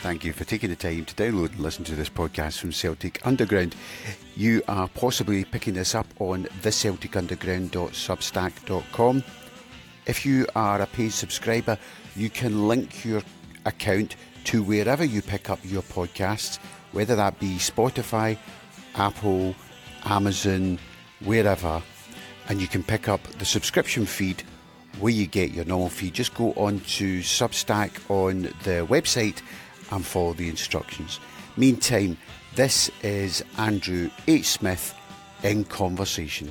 thank you for taking the time to download and listen to this podcast from Celtic Underground. You are possibly picking this up on theceltigunderground.substack.com. If you are a paid subscriber, you can link your account to wherever you pick up your podcasts, whether that be Spotify, Apple, Amazon, wherever, and you can pick up the subscription feed where you get your normal feed. Just go on to Substack on the website and follow the instructions. Meantime, this is Andrew H. Smith in Conversation.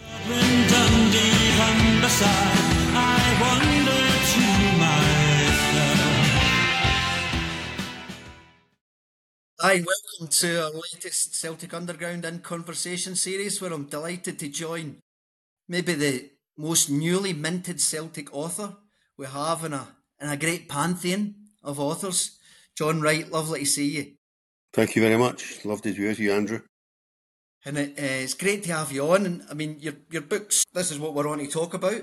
Hi, welcome to our latest Celtic Underground in Conversation series, where I'm delighted to join maybe the most newly minted Celtic author we have in a great pantheon of authors. John Wright, lovely to see you. Thank you very much. Love to be with you, Andrew. And it's great to have you on. And I mean, your books, this is what we're on to talk about.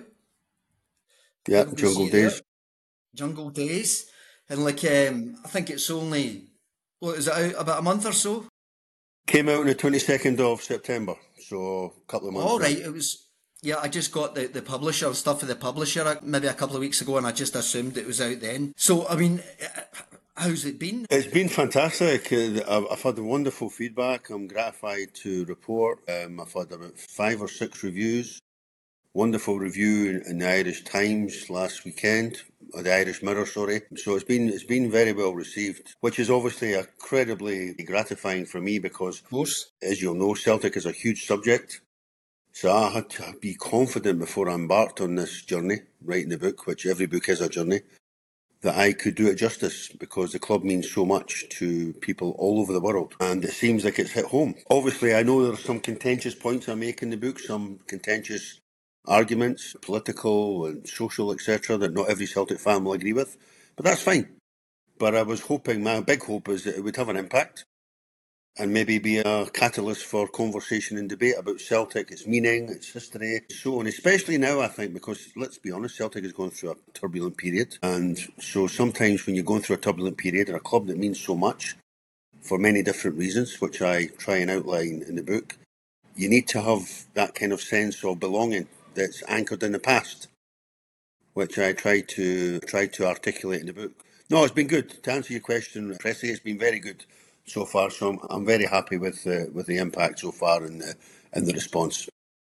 Yeah, Jungle Days. Jungle Days. And I think it's only, is it out about a month or so? Came out on the 22nd of September, so a couple of months. All right, it was. Yeah, I just got the publisher, stuff for the publisher maybe a couple of weeks ago, and I just assumed it was out then. So, I mean, how's it been? It's been fantastic. I've had wonderful feedback. I'm gratified to report. I've had about 5 or 6 reviews. Wonderful review in the Irish Times last weekend, or the Irish Mirror, sorry. So it's been very well received, which is obviously incredibly gratifying for me because, of course, as you'll know, Celtic is a huge subject. So I had to be confident before I embarked on this journey, writing the book, which every book is a journey, that I could do it justice because the club means so much to people all over the world. And it seems like it's hit home. Obviously, I know there are some contentious points I make in the book, some contentious arguments, political and social, etc., that not every Celtic fan will agree with. But that's fine. But I was hoping, my big hope is that it would have an impact and maybe be a catalyst for conversation and debate about Celtic, its meaning, its history, so on. Especially now, I think, because let's be honest, Celtic is going through a turbulent period. And so sometimes when you're going through a turbulent period in a club that means so much, for many different reasons, which I try and outline in the book, you need to have that kind of sense of belonging that's anchored in the past, which I try to articulate in the book. No, it's been good. To answer your question, Pressy, it's been very good so far. So I'm very happy with the impact so far and the response.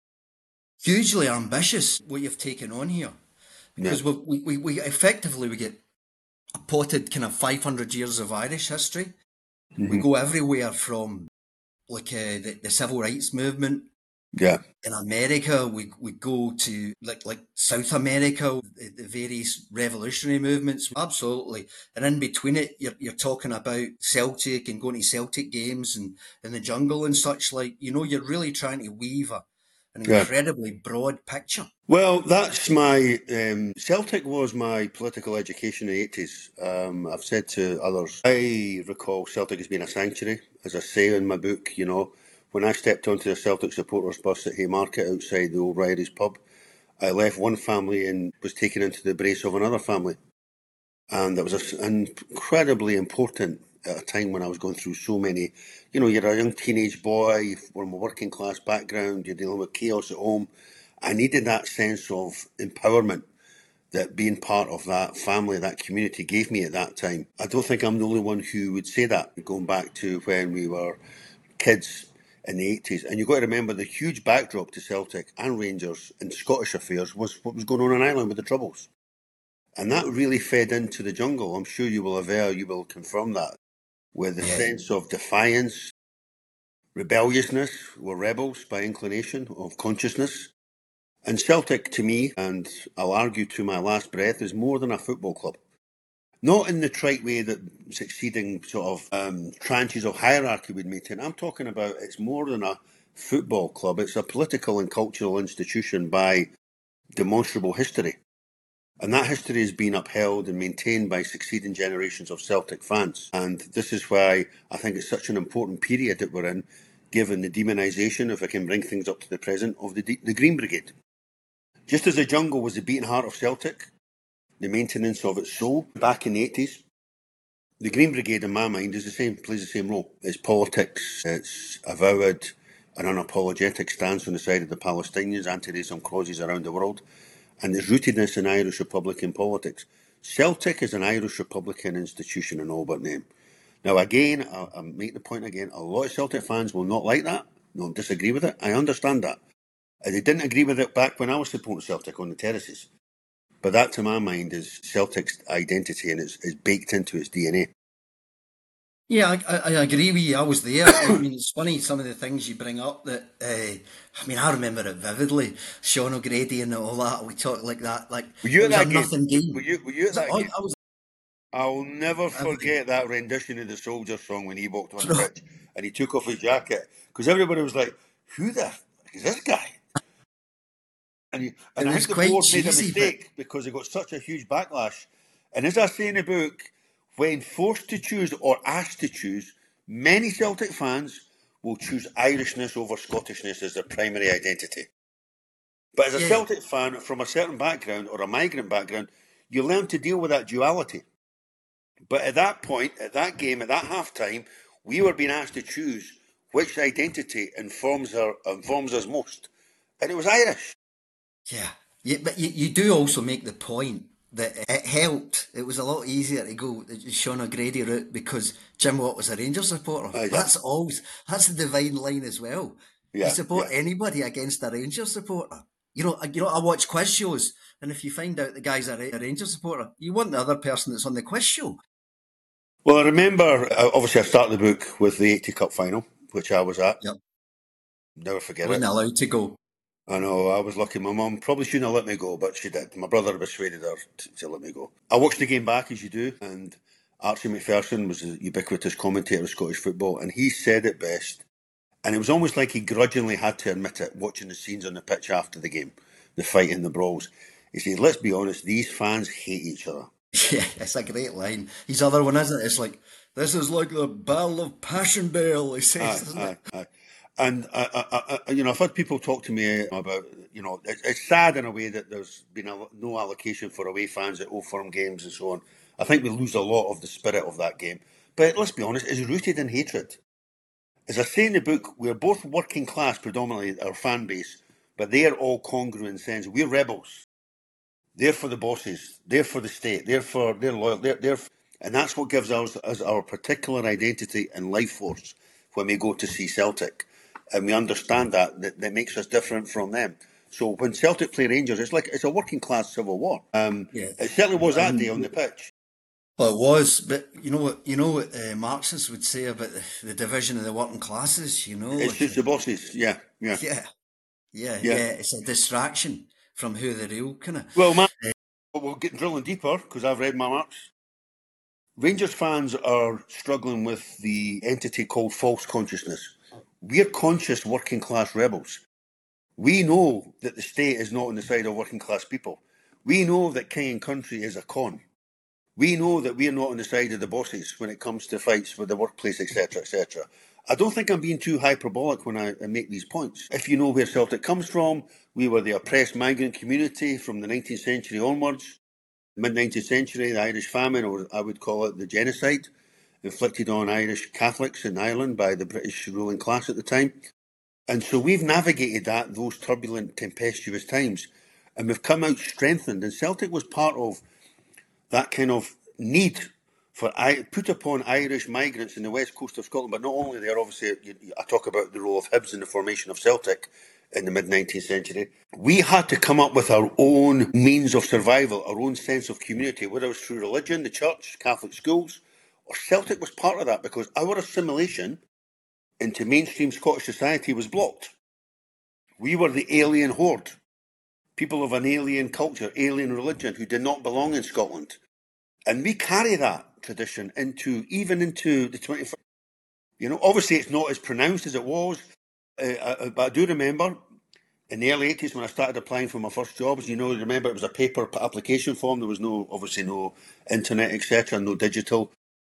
Hugely ambitious what you've taken on here, because we effectively get a potted kind of 500 years of Irish history. Mm-hmm. We go everywhere from the civil rights movement. Yeah. In America, we go to like South America, the various revolutionary movements. Absolutely. And in between it, you're talking about Celtic and going to Celtic games and in the jungle and such like. You know, you're really trying to weave an incredibly broad picture. Well, that's my... Celtic was my political education in the 80s. I've said to others, I recall Celtic as being a sanctuary, as I say in my book, you know. When I stepped onto the Celtic supporters bus at Haymarket outside the Old Ryries pub, I left one family and was taken into the embrace of another family. And that was incredibly important at a time when I was going through so many... You know, you're a young teenage boy from a working class background, you're dealing with chaos at home. I needed that sense of empowerment that being part of that family, that community gave me at that time. I don't think I'm the only one who would say that, going back to when we were kids in the 80s. And you've got to remember the huge backdrop to Celtic and Rangers and Scottish affairs was what was going on in Ireland with the Troubles. And that really fed into the jungle. I'm sure you will confirm that, with the sense of defiance, rebelliousness. We're rebels by inclination of consciousness. And Celtic, to me, and I'll argue to my last breath, is more than a football club. Not in the trite way that succeeding sort of tranches of hierarchy would maintain. I'm talking about it's more than a football club. It's a political and cultural institution by demonstrable history. And that history has been upheld and maintained by succeeding generations of Celtic fans. And this is why I think it's such an important period that we're in, given the demonisation, if I can bring things up to the present, of the Green Brigade. Just as the jungle was the beating heart of Celtic, the maintenance of its soul back in the 80s, The Green Brigade, in my mind, is plays the same role. It's politics. It's avowed an unapologetic stance on the side of the Palestinians, anti-racism causes around the world, and there's rootedness in Irish Republican politics. Celtic is an Irish Republican institution in all but name. Now, again, I'll make the point again, a lot of Celtic fans will not like that, don't disagree with it. I understand that. They didn't agree with it back when I was supporting Celtic on the terraces. But that, to my mind, is Celtic's identity and it's baked into its DNA. Yeah, I agree with you. I was there. I mean, it's funny some of the things you bring up that, I mean, I remember it vividly. Sean O'Grady and all that. We talked like that. Like, Were you it at was a that game? nothing game. Were you at that game? I was I'll never every, forget that rendition of the Soldier song when he walked on the pitch and he took off his jacket because everybody was like, "Who the f- is this guy?" And it I was think the quite board made a cheesy, but mistake because it got such a huge backlash. And as I say in the book, when forced to choose or asked to choose, many Celtic fans will choose Irishness over Scottishness as their primary identity. But as a yeah, Celtic fan from a certain background or a migrant background, you learn to deal with that duality. But at that point, at that game, at that half time, we were being asked to choose which identity informs us most. And it was Irish. yeah, yeah. But you do also make the point that it helped. It was a lot easier to go the Sean O'Grady route because Jim Watt was a Rangers supporter. Yeah, That's the divine line as well. You yeah, support yeah. anybody against a Rangers supporter. I watch quiz shows, and if you find out the guy's a Rangers supporter, you want the other person that's on the quiz show. Well, I remember, obviously, I started the book with the 80 Cup final, which I was at. Yep, Never I forget wasn't it. allowed to go. I know, I was lucky. My mum probably shouldn't have let me go, but she did. My brother persuaded her to let me go. I watched the game back, as you do, and Archie Macpherson was a ubiquitous commentator of Scottish football, and he said it best. And it was almost like he grudgingly had to admit it, watching the scenes on the pitch after the game, the fight and the brawls. He said, let's be honest, these fans hate each other. Yeah, it's a great line. His other one, isn't it? It's like, this is like the Battle of Passchendaele, he says, Aye, isn't it? aye, aye. And I've had people talk to me about, it's sad in a way that there's been no allocation for away fans at Old Firm games and so on. I think we lose a lot of the spirit of that game. But let's be honest, it's rooted in hatred. As I say in the book, we're both working class, predominantly our fan base, but they're all congruent in the sense we're rebels. They're for the bosses. They're for the state. They're loyal. And that's what gives us our particular identity and life force when we go to see Celtic, and we understand that makes us different from them. So when Celtic play Rangers, it's a working class civil war. Yeah. It certainly was that day on And the pitch. well, it was, but you know what Marxists would say about the division of the working classes. It suits the bosses. Yeah, yeah, Yeah, yeah. it's a distraction from who the real kind of. Well, Mark, we'll get drilling deeper because I've read my Marx. Rangers fans are struggling with the entity called false consciousness. We're conscious working class rebels. We know that the state is not on the side of working class people. We know that king and country is a con. We know that we're not on the side of the bosses when it comes to fights with the workplace, etc., etc. I don't think I'm being too hyperbolic when I make these points. If you know where Celtic comes from, we were the oppressed migrant community from the 19th century onwards. Mid-19th century, the Irish famine, or I would call it the genocide, inflicted on Irish Catholics in Ireland by the British ruling class at the time. And so we've navigated those turbulent, tempestuous times, and we've come out strengthened. And Celtic was part of that kind of need for put upon Irish migrants in the west coast of Scotland. But not only there, obviously, I talk about the role of Hibs in the formation of Celtic in the mid-19th century. We had to come up with our own means of survival, our own sense of community, whether it was through religion, the church, Catholic schools, or Celtic was part of that because our assimilation into mainstream Scottish society was blocked. We were the alien horde, people of an alien culture, alien religion who did not belong in Scotland. And we carry that tradition even into the 21st. Obviously it's not as pronounced as it was, but I do remember in the early 80s when I started applying for my first jobs, remember it was a paper application form. There was obviously no internet, etc., no digital.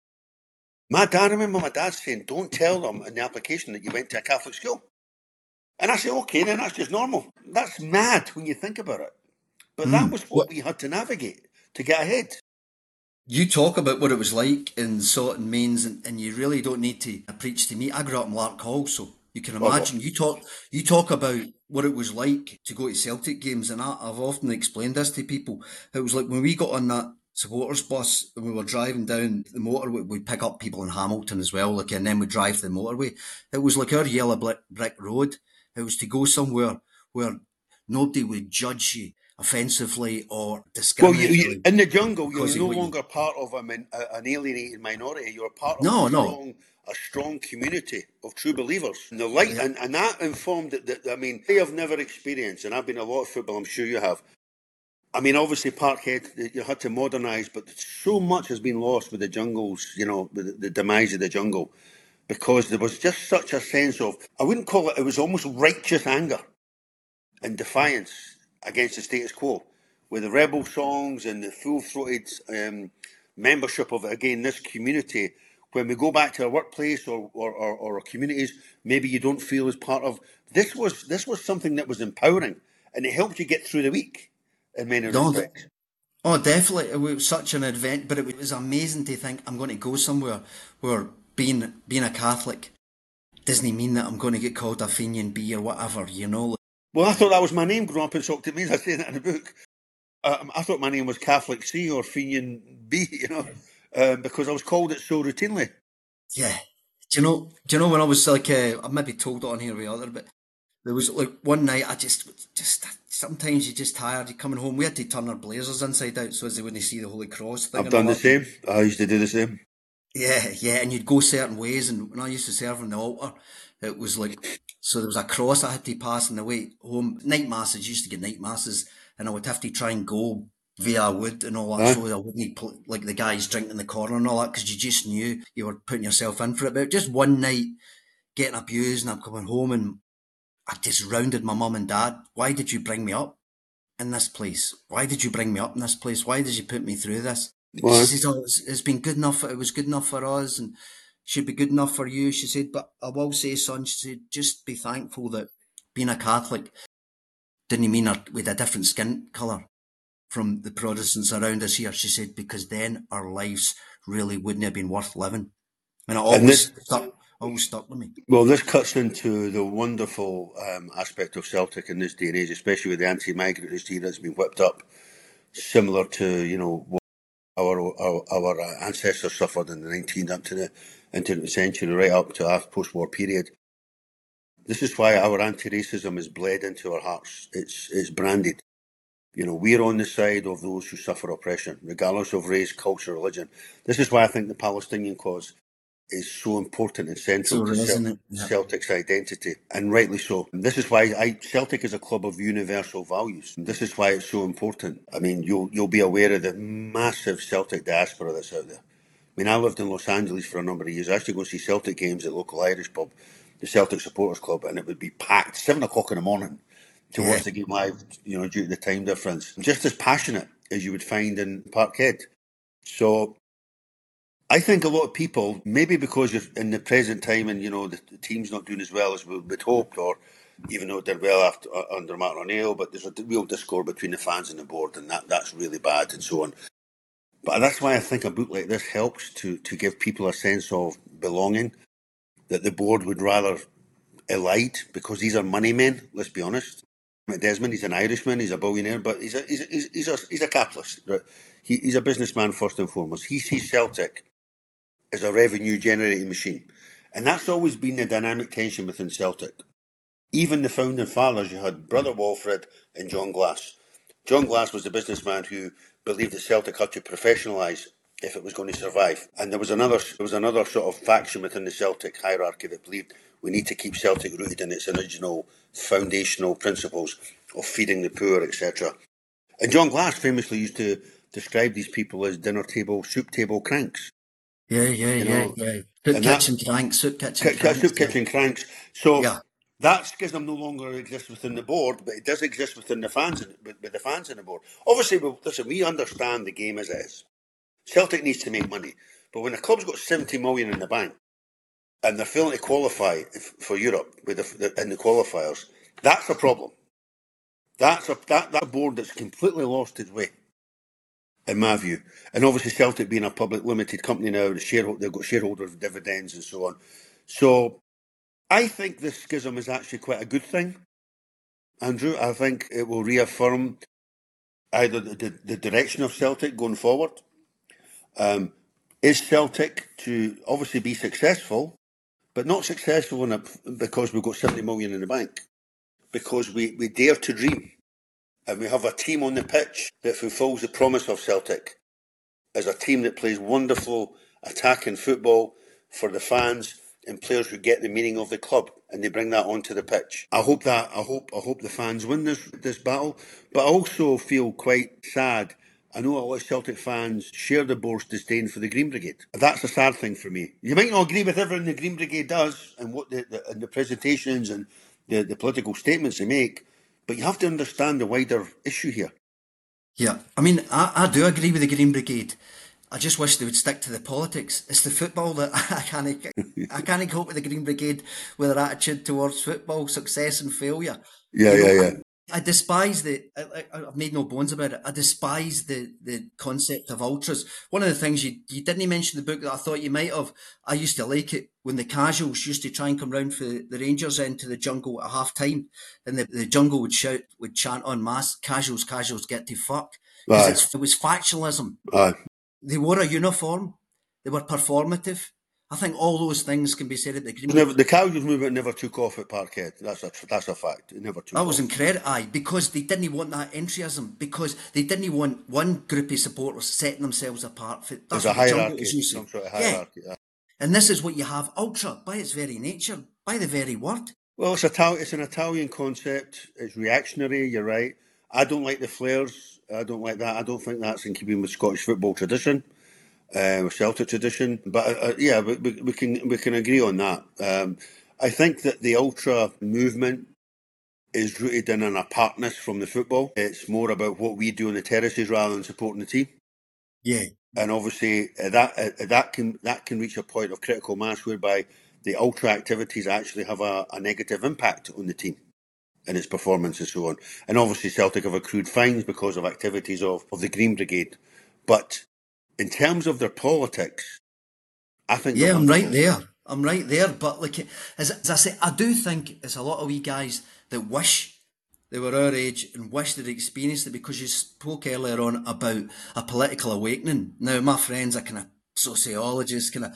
I remember my dad saying, don't tell them in the application that you went to a Catholic school. And I said, okay, then that's just normal. That's mad when you think about it. But that was what we had to navigate to get ahead. You talk about what it was like in Sutton Mains, and you really don't need to preach to me. I grew up in Lark Hall, so you can Oh, well. imagine. You talk about what it was like to go to Celtic games, and I've often explained this to people. It was like when we got on that supporters bus and we were driving down the motorway. We'd pick up people in Hamilton as well, like, and then we'd drive to the motorway. It was like our yellow brick road. It was to go somewhere where nobody would judge you offensively or Well, discriminatorily in the jungle, you're because of no what you. longer part of an alienated minority. You're part of No, no. a strong community of true believers. And the light, Yeah. and that informed that. I mean, I have never experienced, and I've been a lot of football. I'm sure you have. I mean, obviously, Parkhead, you had to modernise, but so much has been lost with the jungles. You know, with the demise of the jungle, because there was just such a sense of, I wouldn't call it. It was almost righteous anger and defiance against the status quo, with the rebel songs and the full-throated membership of, again, this community. When we go back to our workplace or our communities, maybe you don't feel as part of. This was something that was empowering, and it helped you get through the week in many No, respects. oh, definitely. It was such an event, but it was amazing to think I'm going to go somewhere where being a Catholic doesn't mean that I'm going to get called a Fenian B or whatever, you know. Well, I thought that was my name growing up in Sock. Means I say that in the book. I thought my name was Catholic C or Fenian B, because I was called it so routinely. Yeah. Do you know when I was like, I maybe told it on here with other, but there was like one night I just sometimes you're just tired, you're coming home. We had to turn our blazers inside out so as they wouldn't see the Holy Cross thing I've and all done the that. same. I used to do the same. Yeah, and you'd go certain ways. And when I used to serve on the altar, it was like, so there was a cross I had to pass on the way home. Night masses, used to get night masses, and I would have to try and go via wood and all that, Huh? so I wouldn't like the guys drinking in the corner and all that, because you just knew you were putting yourself in for it. But just one night getting abused, and I'm coming home and I just rounded my mum and dad. Why did you bring me up in this place? Why did you bring me up in this place? Why did you put me through this? She Why? says, "Oh, it's been good enough. It was good enough for us, and should be good enough for you." She said, "But I will say, son," she said, "just be thankful that being a Catholic didn't mean we had a different skin colour from the Protestants around us here." She said, "because then our lives really wouldn't have been worth living." And it And this, always stuck with me. well, this cuts into the wonderful aspect of Celtic in this day and age, especially with the anti-migrant hysteria that's been whipped up, similar to what our ancestors suffered in the 19th up to the into the century, right up to our post-war period. This is why our anti-racism is bled into our hearts. It's branded. We're on the side of those who suffer oppression, regardless of race, culture, religion. This is why I think the Palestinian cause is so important and central So to resonant. Yeah. Celtic's identity, and rightly so. This is why Celtic is a club of universal values. This is why it's so important. I mean, you'll be aware of the massive Celtic diaspora that's out there. I mean, I lived in Los Angeles for a number of years. I used to go see Celtic games at local Irish pub, the Celtic Supporters Club, and it would be packed 7 o'clock in the morning to Yeah. watch the game live. Due to the time difference, just as passionate as you would find in Parkhead. So I think a lot of people, maybe because you're in the present time and the team's not doing as well as we would hoped, or even though it did well after under Martin O'Neill, but there's a real discord between the fans and the board, and that's really bad and so on. But that's why I think a book like this helps to give people a sense of belonging, that the board would rather elide, because these are money men. Let's be honest. Desmond, he's an Irishman, he's a billionaire, but he's a capitalist. Right? He's a businessman first and foremost. He sees Celtic as a revenue generating machine. And that's always been the dynamic tension within Celtic. Even the founding fathers, you had Brother Walfred and John Glass. John Glass was the businessman who believed that Celtic had to professionalise if it was going to survive. And there was another sort of faction within the Celtic hierarchy that believed we need to keep Celtic rooted in its original foundational principles of feeding the poor, etc. And John Glass famously used to describe these people as dinner table, soup table cranks. Yeah. And that Soup kitchen cranks. soup kitchen cranks. So Yeah. that schism no longer exists within the board, but it does exist within the fans, with the fans in the board. Obviously, we understand the game as it is. Celtic needs to make money, but when a club's got 70 million in the bank and they're failing to qualify for Europe in the qualifiers, that's a problem. That's a board that's completely lost its way. in my view. And obviously Celtic being a public limited company now, they've got shareholders, dividends and so on. So I think this schism is actually quite a good thing, Andrew. I think it will reaffirm either the direction of Celtic going forward. Is Celtic to obviously be successful, but not successful because we've got 70 million in the bank, because we dare to dream. And we have a team on the pitch that fulfills the promise of Celtic as a team that plays wonderful attacking football for the fans and players who get the meaning of the club, and they bring that onto the pitch. I hope the fans win this battle, but I also feel quite sad. I know a lot of Celtic fans share the board's disdain for the Green Brigade. That's a sad thing for me. You might not agree with everything the Green Brigade does and what the presentations and the political statements they make, but you have to understand the wider issue here. Yeah, I mean, I do agree with the Green Brigade. I just wish they would stick to the politics. It's the football that I can't cope with the Green Brigade with their attitude towards football, success and failure. Yeah. I despise I've made no bones about it. I despise the concept of ultras. One of the things you didn't mention in the book that I thought you might have, I used to like it when the casuals used to try and come round for the Rangers into the jungle at half time, and the jungle would chant en masse, casuals, get to fuck. Because it was factionalism. Aye. They wore a uniform. They were performative. I think all those things can be said at the Green. The casuals movement never took off at Parkhead. That's a fact. It never took off. That was incredible. Aye, because they didn't want that entryism. Because they didn't want one group of supporters setting themselves apart. There's a hierarchy, some sort of hierarchy. Yeah. And this is what you have. Ultra, by its very nature, by the very word. Well, it's an Italian concept. It's reactionary. You're right. I don't like the flares. I don't like that. I don't think that's in keeping with Scottish football tradition. Celtic tradition, but we can agree on that. I think that the ultra movement is rooted in an apartness from the football. It's more about what we do on the terraces rather than supporting the team. Yeah, and obviously that can reach a point of critical mass whereby the ultra activities actually have a negative impact on the team and its performance and so on. And obviously Celtic have accrued fines because of activities of the Green Brigade, but in terms of their politics, I think... Yeah, I'm right there. But like, as I say, I do think it's a lot of wee guys that wish they were our age and wish they'd experienced it, because you spoke earlier on about a political awakening. Now, my friend's a kind of sociologist, and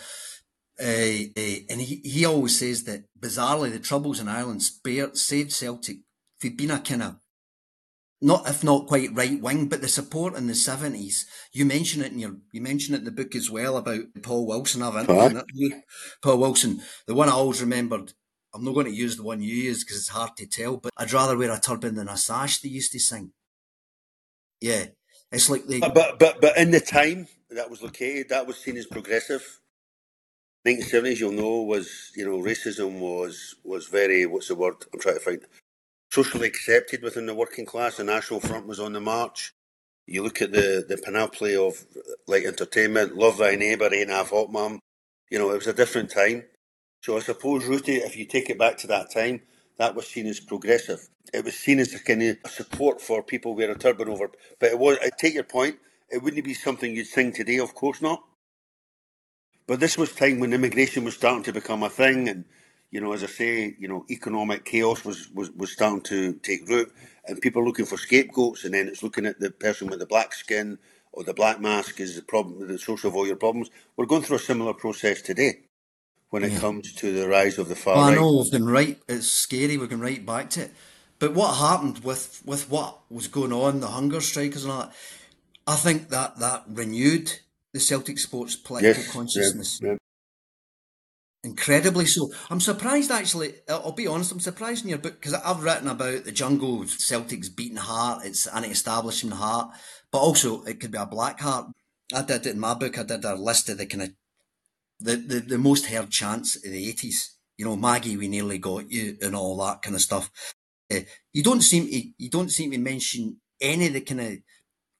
he always says that, bizarrely, the Troubles in Ireland saved Celtic. If he'd been a kind of, if not quite right wing, but the support in the 70s. You mention it in the book as well about Paul Wilson. Paul Wilson. The one I always remembered, I'm not going to use the one you use because it's hard to tell, but I'd rather wear a turban than a sash, they used to sing. Yeah. It's like they... But in the time that was located, that was seen as progressive. 1970s, you'll know, was, racism was very, what's the word I'm trying to find, socially accepted within the working class. The National Front was on the march. You look at the panoply of like entertainment, Love Thy Neighbour, Ain't Half Hot Mum. It was a different time. So I suppose, Ruthie, if you take it back to that time, that was seen as progressive. It was seen as a kind of support for people wearing a turban over. But it was, I take your point, it wouldn't be something you'd sing today, of course not. But this was time when immigration was starting to become a thing, and as I say, economic chaos was starting to take root, and people are looking for scapegoats, and then it's looking at the person with the black skin or the black mask is the problem, the source of all your problems. We're going through a similar process today when it comes to the rise of the far right. I know, we've been right. It's scary. We're going right back to it. But what happened with what was going on, the hunger strikers and all that, I think that renewed the Celtic sports political consciousness. Yeah. Incredibly so. I'm surprised, actually. I'll be honest, I'm surprised in your book, because I've written about the jungle, Celtic's beating heart, it's anti-establishment heart, but also it could be a black heart. I did it in my book. I did a list of the kind of the most heard chants of the 80s. Maggie, we nearly got you, and all that kind of stuff. You don't seem to mention any of the kind of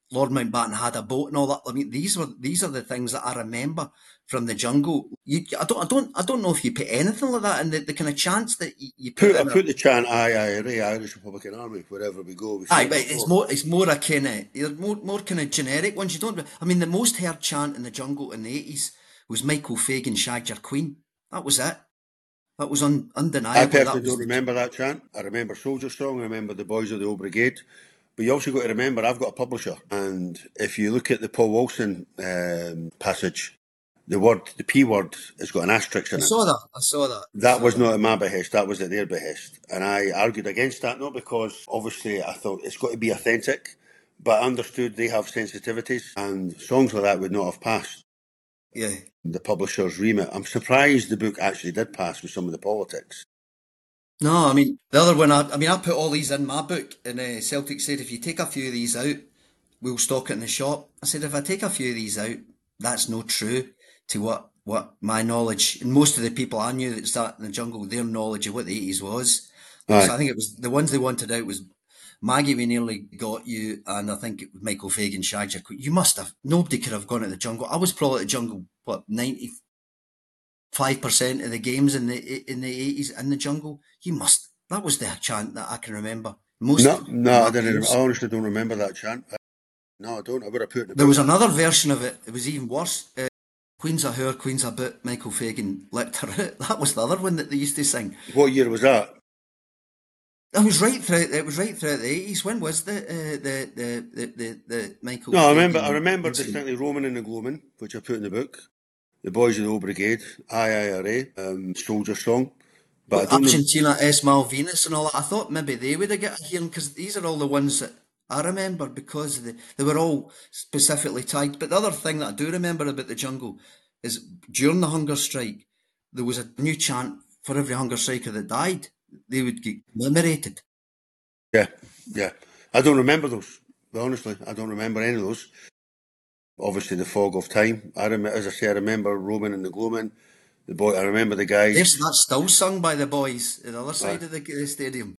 Lord Mountbatten had a boat and all that. I mean, these are the things that I remember from the Jungle. I don't know if you put anything like that in the kind of chants that you put I in. put the chant IRA, Irish Republican Army, wherever we go, we Aye, fight but the foe. it's more a kind of more kind of generic ones. You don't. I mean, the most heard chant in the Jungle in the 80s was Michael Fagan shagged your queen. That was it. That was I undeniably that personally was don't the. remember that chant. I remember Soldier Song, I remember the Boys of the Old Brigade. But you also got to remember, I've got a publisher. And if you look at the Paul Wilson passage, the P word has got an asterisk I in it. saw that. I saw that. I That saw was that. not at my behest, that was at their behest. And I argued against that, not because obviously I thought it's got to be authentic, but I understood they have sensitivities and songs like that would not have passed Yeah. the publisher's remit. I'm surprised the book actually did pass with some of the politics. No, I mean the other one. I put all these in my book, and Celtic said if you take a few of these out, we'll stock it in the shop. I said if I take a few of these out, that's no true to what my knowledge and most of the people I knew that started in the Jungle, their knowledge of what the 80s was. Because Aye. I think it was the ones they wanted out was Maggie We Nearly Got You, and I think it was Michael Fagan shagged your queen. You must have. Nobody could have gone to the Jungle. I was probably at the Jungle. What 95% of the games in the 80s in the Jungle. You must. That was the chant that I can remember most of No, my I didn't. I peers. honestly don't remember that chant. No, I don't. I would have put it in the There was book. another version of it. It was even worse. Queen's a whore, Queen's a bit. Michael Fagan licked her out. That was the other one that they used to sing. What year was that? It was right throughout. It was right throughout the 80s. When was the Michael No, I Fagan remember incident? distinctly Roman and the Gloaming, which I put in the book. The Boys of the Old Brigade, IIRA, Soldier Song. But I But don't know. Argentina, S. Malvinas, and all that. I thought maybe they would have got a hearing because these are all the ones that I remember because they were all specifically tagged. But the other thing that I do remember about the Jungle is during the hunger strike, there was a new chant for every hunger striker that died. They would get commemorated. Yeah, yeah. I don't remember those. Honestly, I don't remember any of those. Obviously, the fog of time. As I say, I remember Roman and the Gloaming. I remember the guys. That's still sung by the boys at the other Uh, side of the stadium.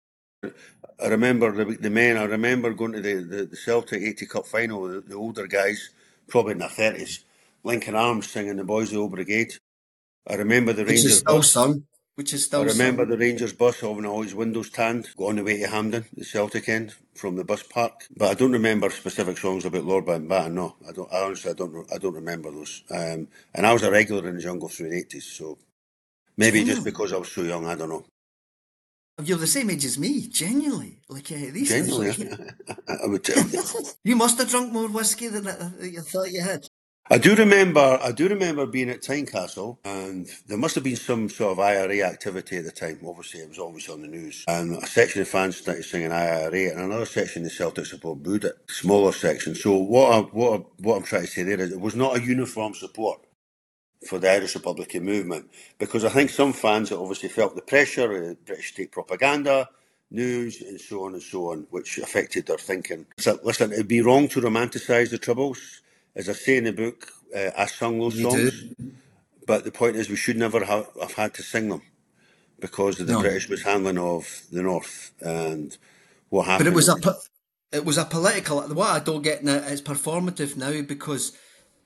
I remember the men. I remember going to the Celtic 80 Cup final. The older guys, probably in their 30s, linking arms, singing the Boys of the Old Brigade. I remember the Which is Rangers still bus. sung. Which is I still remember sung. the Rangers bus having all his windows tanned, go on the way to Hampden, the Celtic end, from the bus park. But I don't remember specific songs about Lord Mountbatten. No, I don't. I honestly, I don't remember those. And I was a regular in the Jungle through the 80s, so maybe just Genuinely. because I was so young, I don't know. You're the same age as me, genuinely. Like these things, Genuinely, like I would tell you. you must have drunk more whiskey than you thought you had. I do remember. I do remember being at Tynecastle, and there must have been some sort of IRA activity at the time. Obviously, it was always on the news, and a section of fans started singing IRA, and another section of the Celtic support booed it. Smaller section. So what I'm trying to say there is, it was not a uniform support for the Irish Republican movement, because I think some fans that obviously felt the pressure of British state propaganda, news, and so on, which affected their thinking. So, listen, it'd be wrong to romanticise the Troubles. As I say in the book, I sung those You do? songs, but the point is we should never have had to sing them because of the No, British mishandling of the North and what but happened. it was a political. What I don't get now it's performative now because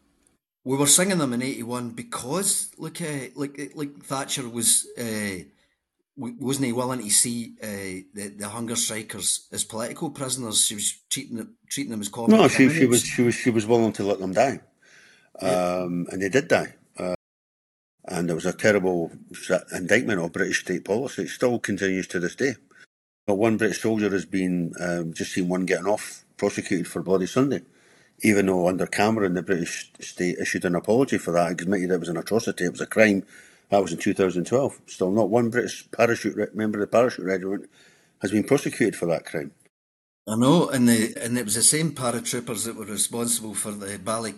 we were singing them in '81 because like Thatcher was wasn't he willing to see the hunger strikers as political prisoners? She was treating them as common No, criminals. she was willing to let them die, Yeah, and they did die. And there was a terrible indictment of British state policy. It still continues to this day. But one British soldier has been just seen one getting off, prosecuted for Bloody Sunday, even though under Cameron the British state issued an apology for that, admitted it was an atrocity, it was a crime. That was in 2012. Still not one British member of the parachute regiment has been prosecuted for that crime. I know, and it was the same paratroopers that were responsible for the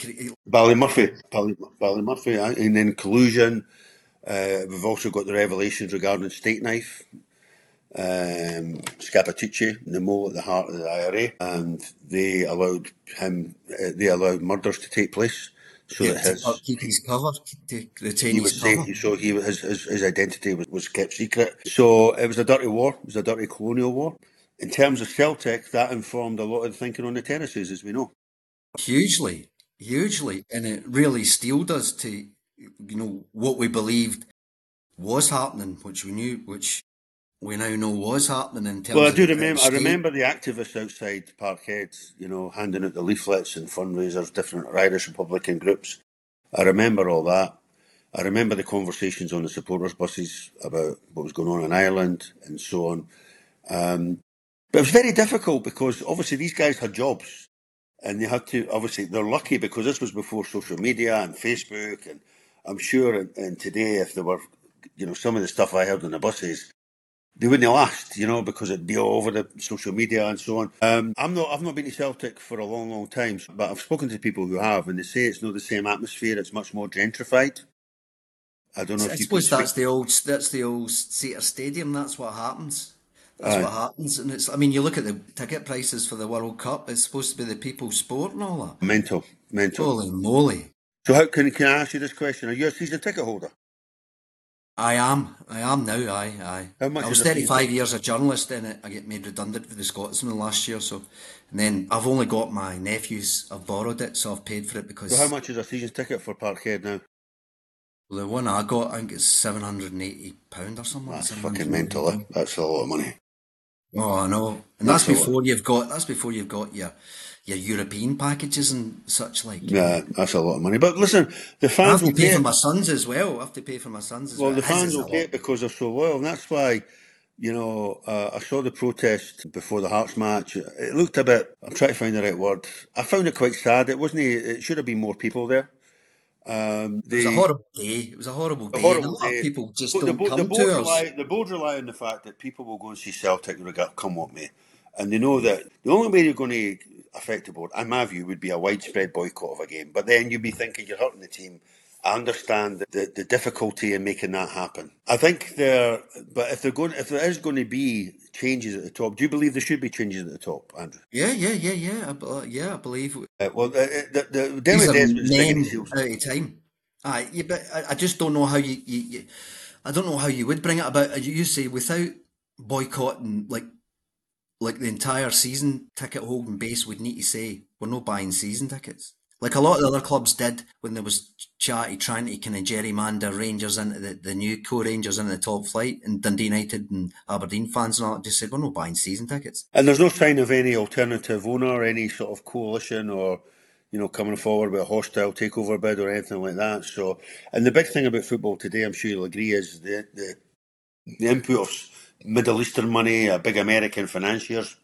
Ballymurphy, and then collusion. We've also got the revelations regarding State Knife, Scappaticci, the mole at the heart of the IRA, and they allowed murders to take place so that to keep his cover, to retain he his was safe, cover. so his identity was kept secret. So it was a dirty war. It was a dirty colonial war. In terms of Celtic, that informed a lot of the thinking on the terraces, as we know. Hugely, hugely, and it really steeled us to, what we believed was happening, which we now know was happening in Well, I terms of do the British remember. I state. remember the activists outside Parkhead, handing out the leaflets and fundraisers, different Irish Republican groups. I remember all that. I remember the conversations on the supporters' buses about what was going on in Ireland and so on. But it was very difficult because obviously these guys had jobs and they had to, obviously, they're lucky because this was before social media and Facebook. And I'm sure, and today, if there were, some of the stuff I heard on the buses, they wouldn't last, because it'd be all over the social media and so on. I've not been to Celtic for a long, long time, but I've spoken to people who have, and they say it's not the same atmosphere. It's much more gentrified. I don't know I if you could suppose speak. that's the old Theatre Stadium. That's what happens. That's Uh, what happens, and it's. I mean, you look at the ticket prices for the World Cup. It's supposed to be the people's sport and all that. mental, mental. Holy moly! So how can I ask you this question? Are you a season ticket holder? I am. I am now. Aye. How I much is was a season 35 ticket? years a journalist, and I get made redundant for the Scotsman last year. So, and then I've only got my nephews. I've borrowed it, so I've paid for it So how because much is a season ticket for Parkhead now? the one I got, I think it's £780 or something. That's Seven fucking hundred and eighty mental. pound. That's a lot of money. Oh, I know, and That's a lot. that's before you've got your European packages and such like. Yeah, that's a lot of money. But listen, the I fans have will to pay pay for it. my sons as well. I have to pay for my sons as Well, well. the His fans is will a pay lot. it because they're so loyal, and that's why. I saw the protest before the Hearts match. It looked a bit. I'm trying to find the right word. I found it quite sad. It wasn't. It should have been more people there. It was a The horrible day. It was a horrible A day, and a horrible lot of day. people just But the, don't bo- the come board to us. rely the board rely on the fact that people will go and see Celtic come what may, and they know that the only way you're going to affect the board, in my view, would be a widespread boycott of a game. But then you'd be thinking you're hurting the team. I understand the difficulty in making that happen. I think but if there is going to be changes at the top, do you believe there should be changes at the top, Andrew? Yeah. I believe The these Dermot are Desmond's digging his men heels. out of time. Aye, yeah, but I just don't know how I don't know how you would bring it about. You say without boycotting, like the entire season ticket holding base would need to say we're not buying season tickets. Like a lot of the other clubs did when there was chatty trying to kind of gerrymander Rangers into the new co-Rangers into the top flight, and Dundee United and Aberdeen fans and all that just said we're not buying season tickets. And there's no sign of any alternative owner, any sort of coalition or, coming forward with a hostile takeover bid or anything like that. So, and the big thing about football today, I'm sure you'll agree, is the input of Middle Eastern money, big American financiers.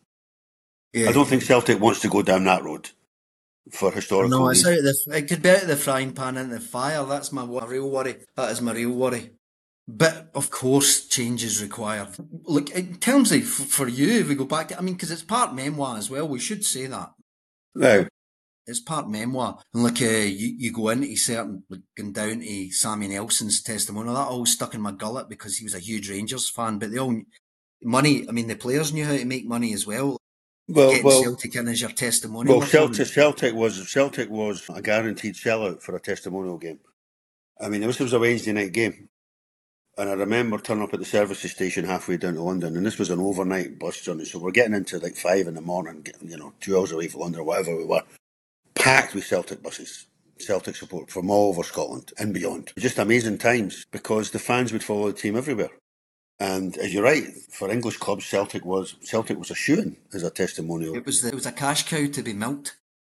I Yeah, don't think Celtic wants to go down that road for no, historical it's reasons. out of it could be out of the frying pan into the fire. That's my real worry. That is my real worry. But of course, change is required. Look, in terms of for you, if we go back to, I mean, because it's part memoir as well. We should say that Now, it's part memoir. And look, you go into certain, like, going down to Sammy Nelson's testimonial. That always stuck in my gullet because he was a huge Rangers fan. But they all money. I mean, the players knew how to make money as well. well, Getting well, Celtic in as your testimonial well, opponent. Celtic was a guaranteed sellout for a testimonial game. I mean, this was a Wednesday night game. And I remember turning up at the services station halfway down to London, and this was an overnight bus journey, so we're getting into like 5 in the morning, 2 hours away from London or whatever we were, packed with Celtic buses, Celtic support from all over Scotland and beyond. Just amazing times because the fans would follow the team everywhere. And as you're right, for English clubs, Celtic was a shoo-in as a testimonial. It was a cash cow to be milked.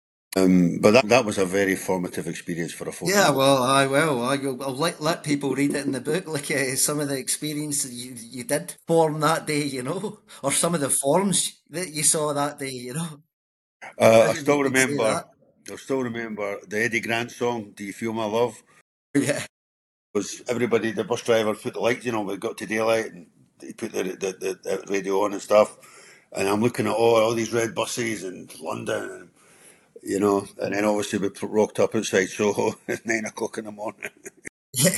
But that was a very formative experience for a 14 Yeah, year old. well, I'll let people read it in the book, like some of the experiences you did form that day, or some of the forms that you saw that day, Uh, I Maybe we still could say remember, that. I still remember the Eddie Grant song, "Do You Feel My Love?" Yeah, Was everybody, the bus driver put the lights, we got to daylight and he put the radio on and stuff. And I'm looking at all these red buses in London, and then obviously we rocked up outside Soho at 9 o'clock in the morning. yeah,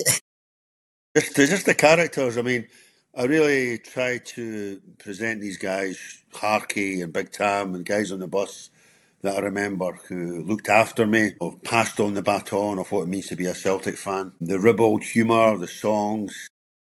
Just the characters. I mean, I really try to present these guys, Harkey and Big Tam and guys on the bus that I remember who looked after me or passed on the baton of what it means to be a Celtic fan. The ribald humour, the songs,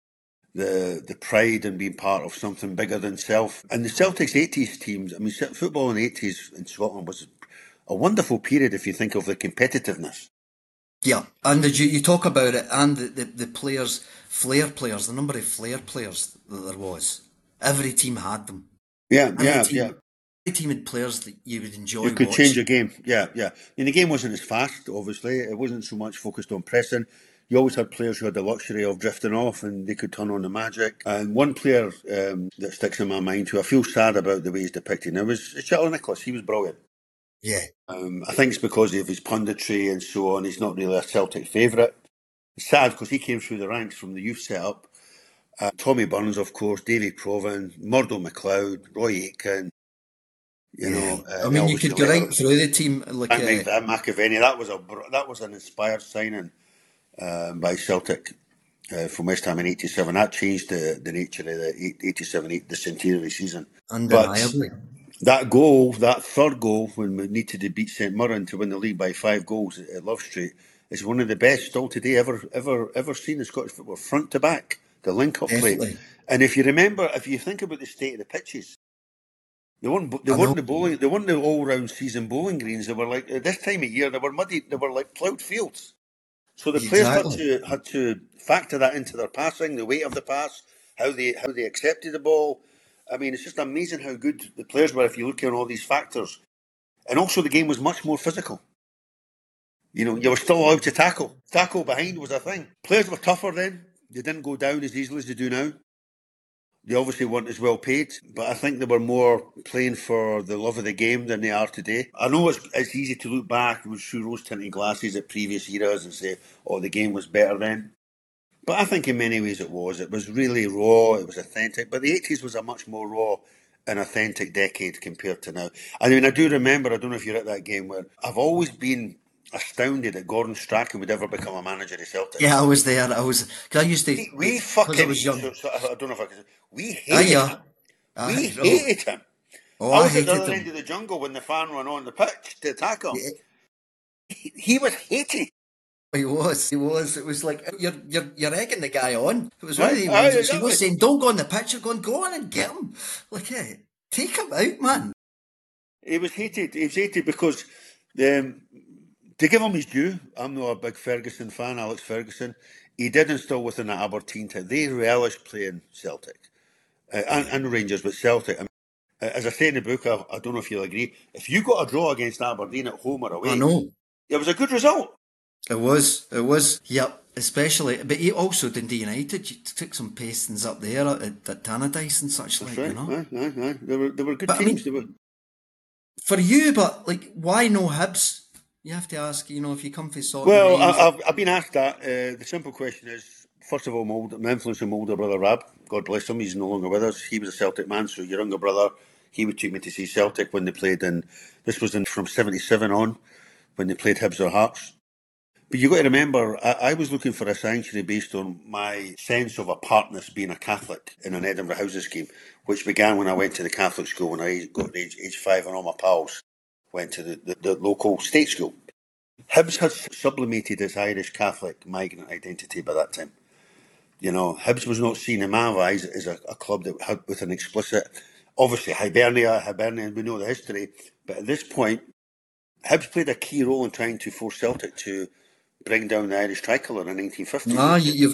the pride in being part of something bigger than self. And the Celtics 80s teams, I mean, football in the 80s in Scotland was a wonderful period if you think of the competitiveness. Yeah, and you talk about it, and the players, flair players, the number of flair players that there was. Every team had them. Yeah, And yeah. every team had players that you would enjoy You could change watching. a game. Yeah, yeah. And the game wasn't as fast, obviously. It wasn't so much focused on pressing. You always had players who had the luxury of drifting off and they could turn on the magic. And one player that sticks in my mind, who I feel sad about the way he's depicted now, is Charlie Nicholas. He was brilliant. Yeah. I think it's because of his punditry and so on. He's not really a Celtic favourite. It's sad because he came through the ranks from the youth setup. Tommy Burns, of course, Davy Provan, Murdo McLeod, Roy Aitken. You know, I mean, you Elvis could go right Gallagher, through the team. Like, McAvenny. That was an inspired signing by Celtic from West Ham in '87. That changed the nature of the '87 the centenary season. undeniably. But that goal, that third goal, when we needed to beat St Mirren to win the league by 5 goals at Love Street, is one of the best still today ever seen in Scottish football, front to back, the link-up play. Definitely. And if you think about the state of the pitches, they weren't the all-round season bowling greens. They were like, at this time of year, they were muddy. They were like ploughed fields. So the players had to factor that into their passing, the weight of the pass, how they accepted the ball. I mean, it's just amazing how good the players were if you look at all these factors. And also the game was much more physical. You know, you were still allowed to tackle. Tackle behind was a thing. Players were tougher then. They didn't go down as easily as they do now. They obviously weren't as well paid, but I think they were more playing for the love of the game than they are today. I know it's easy to look back through rose-tinted glasses at previous eras and say, oh, the game was better then. But I think in many ways it was. It was really raw, it was authentic. But the 80s was a much more raw and authentic decade compared to now. I mean, I do remember, I don't know if you're at that game, where I've always been astounded that Gordon Strachan would ever become a manager of Celtic. Yeah, I was there. Cause I used to. We fucking. I was young. I don't know if I can. We hated him. We hated him. Oh, I I was at hated the other him. end of the jungle when the fan ran on the pitch to attack him. He was hated. He was. It was like you're egging the guy on. It was Right, one of the ones. He was saying, "Don't go on the pitch." You're going, "Go on and get him." Like, hey, take him out, man. He was hated. He was hated because to give him his due, I'm not a big Ferguson fan, Alex Ferguson. He did instill within that Aberdeen team. They relished playing Celtic and Rangers, but Celtic. I mean, as I say in the book, I don't know if you'll agree. If you got a draw against Aberdeen at home or away, I know it was a good result. it was. Yep, especially. But he also Dundee United. You took some pastings up there at Tannadice and such. That's like, right. you know. Aye. They were good But, teams. I mean, for you, but like, why no Hibs? You have to ask, if you come for sort Well, of I've been asked that. The simple question is, first of all, my influence on my older brother Rab, God bless him, he's no longer with us. He was a Celtic man, so your younger brother, he would take me to see Celtic when they played this was from 77 on, when they played Hibs or Hearts. But you've got to remember, I was looking for a sanctuary based on my sense of apartness being a Catholic in an Edinburgh Houses scheme, which began when I went to the Catholic school when I got to age 5 and all my pals went to the local state school. Hibs had sublimated its Irish Catholic migrant identity by that time. You know, Hibs was not seen in my eyes as a club that had with an explicit, obviously Hibernian, we know the history, but at this point, Hibs played a key role in trying to force Celtic to bring down the Irish tricolour in the 1950s. No, you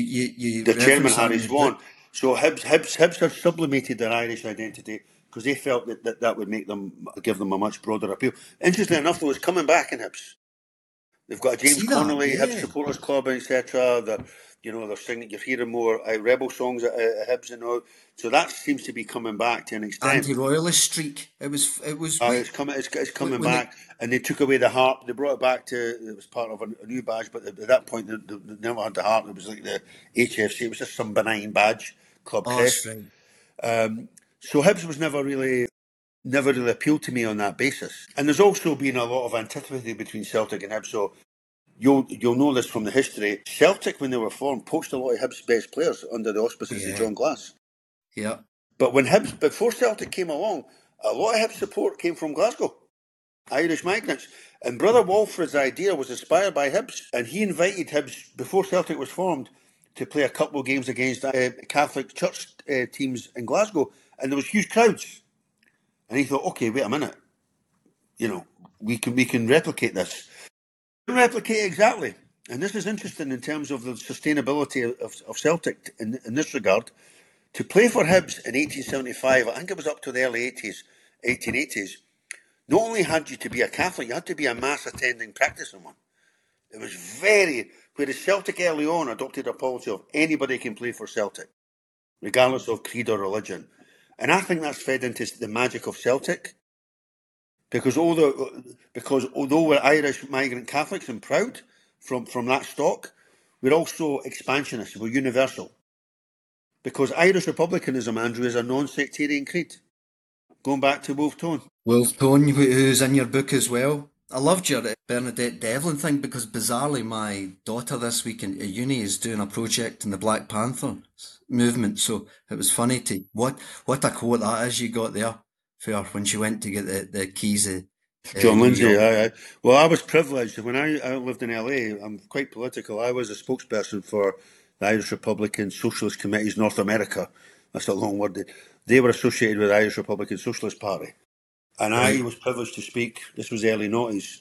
the chairman Harry Swan. So Hibs had sublimated their Irish identity because they felt that would give them a much broader appeal. Interestingly enough, though, it's coming back in Hibs. They've got a James Connolly, Hibs Supporters Club, etc. They're singing. You're hearing more rebel songs at Hibs and all. So that seems to be coming back to an extent. Anti-royalist streak. It was. It's coming back, and they took away the harp. They brought it back to. It was part of a new badge, but at that point they never had the harp. It was like the HFC. It was just some benign badge, club crest. Right. So Hibs was never really appealed to me on that basis. And there's also been a lot of antipathy between Celtic and Hibs. So you'll know this from the history. Celtic, when they were formed, poached a lot of Hibs' best players under the auspices of John Glass. Yeah. But before Celtic came along, a lot of Hibs support came from Glasgow, Irish migrants. And Brother Walfred's idea was inspired by Hibs. And he invited Hibs, before Celtic was formed, to play a couple of games against Catholic church teams in Glasgow. And there was huge crowds. And he thought, okay, wait a minute. You know, we can replicate this. Replicate exactly. And this is interesting in terms of the sustainability of Celtic in this regard. To play for Hibs in 1875, I think it was up to the early 80s, 1880s, not only had you to be a Catholic, you had to be a mass attending practicing one. It was whereas Celtic early on adopted a policy of anybody can play for Celtic, regardless of creed or religion. And I think that's fed into the magic of Celtic. Because although we're Irish migrant Catholics and proud from that stock, we're also expansionists, we're universal. Because Irish republicanism, Andrew, is a non-sectarian creed. Going back to Wolfe Tone. Wolfe Tone, who's in your book as well. I loved your Bernadette Devlin thing because bizarrely my daughter this week at uni is doing a project in the Black Panther movement, so it was funny to what a quote that is you got there for her when she went to get the keys of John New Lindsay, York. aye. Well, I was privileged. When I lived in LA, I'm quite political. I was a spokesperson for the Irish Republican Socialist Committee's North America. That's a long word. They were associated with the Irish Republican Socialist Party. And I Right. was privileged to speak, this was early noughties,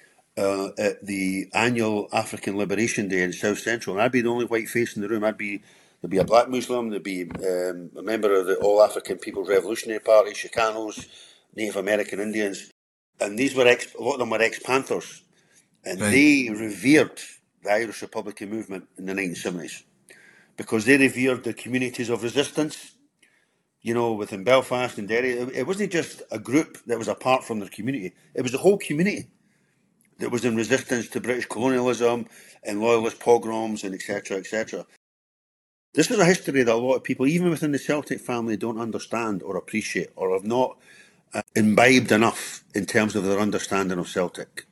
at the annual African Liberation Day in South Central. And I'd be the only white face in the room. There'd be a black Muslim, there'd be a member of the All African People's Revolutionary Party, Chicanos, Native American Indians. And a lot of them were ex-Panthers. And Right. they revered the Irish Republican movement in the 1970s because they revered the communities of resistance, within Belfast and Derry. It wasn't just a group that was apart from their community. It was the whole community that was in resistance to British colonialism and loyalist pogroms and etc., etc. This is a history that a lot of people, even within the Celtic family, don't understand or appreciate or have not imbibed enough in terms of their understanding of Celtic.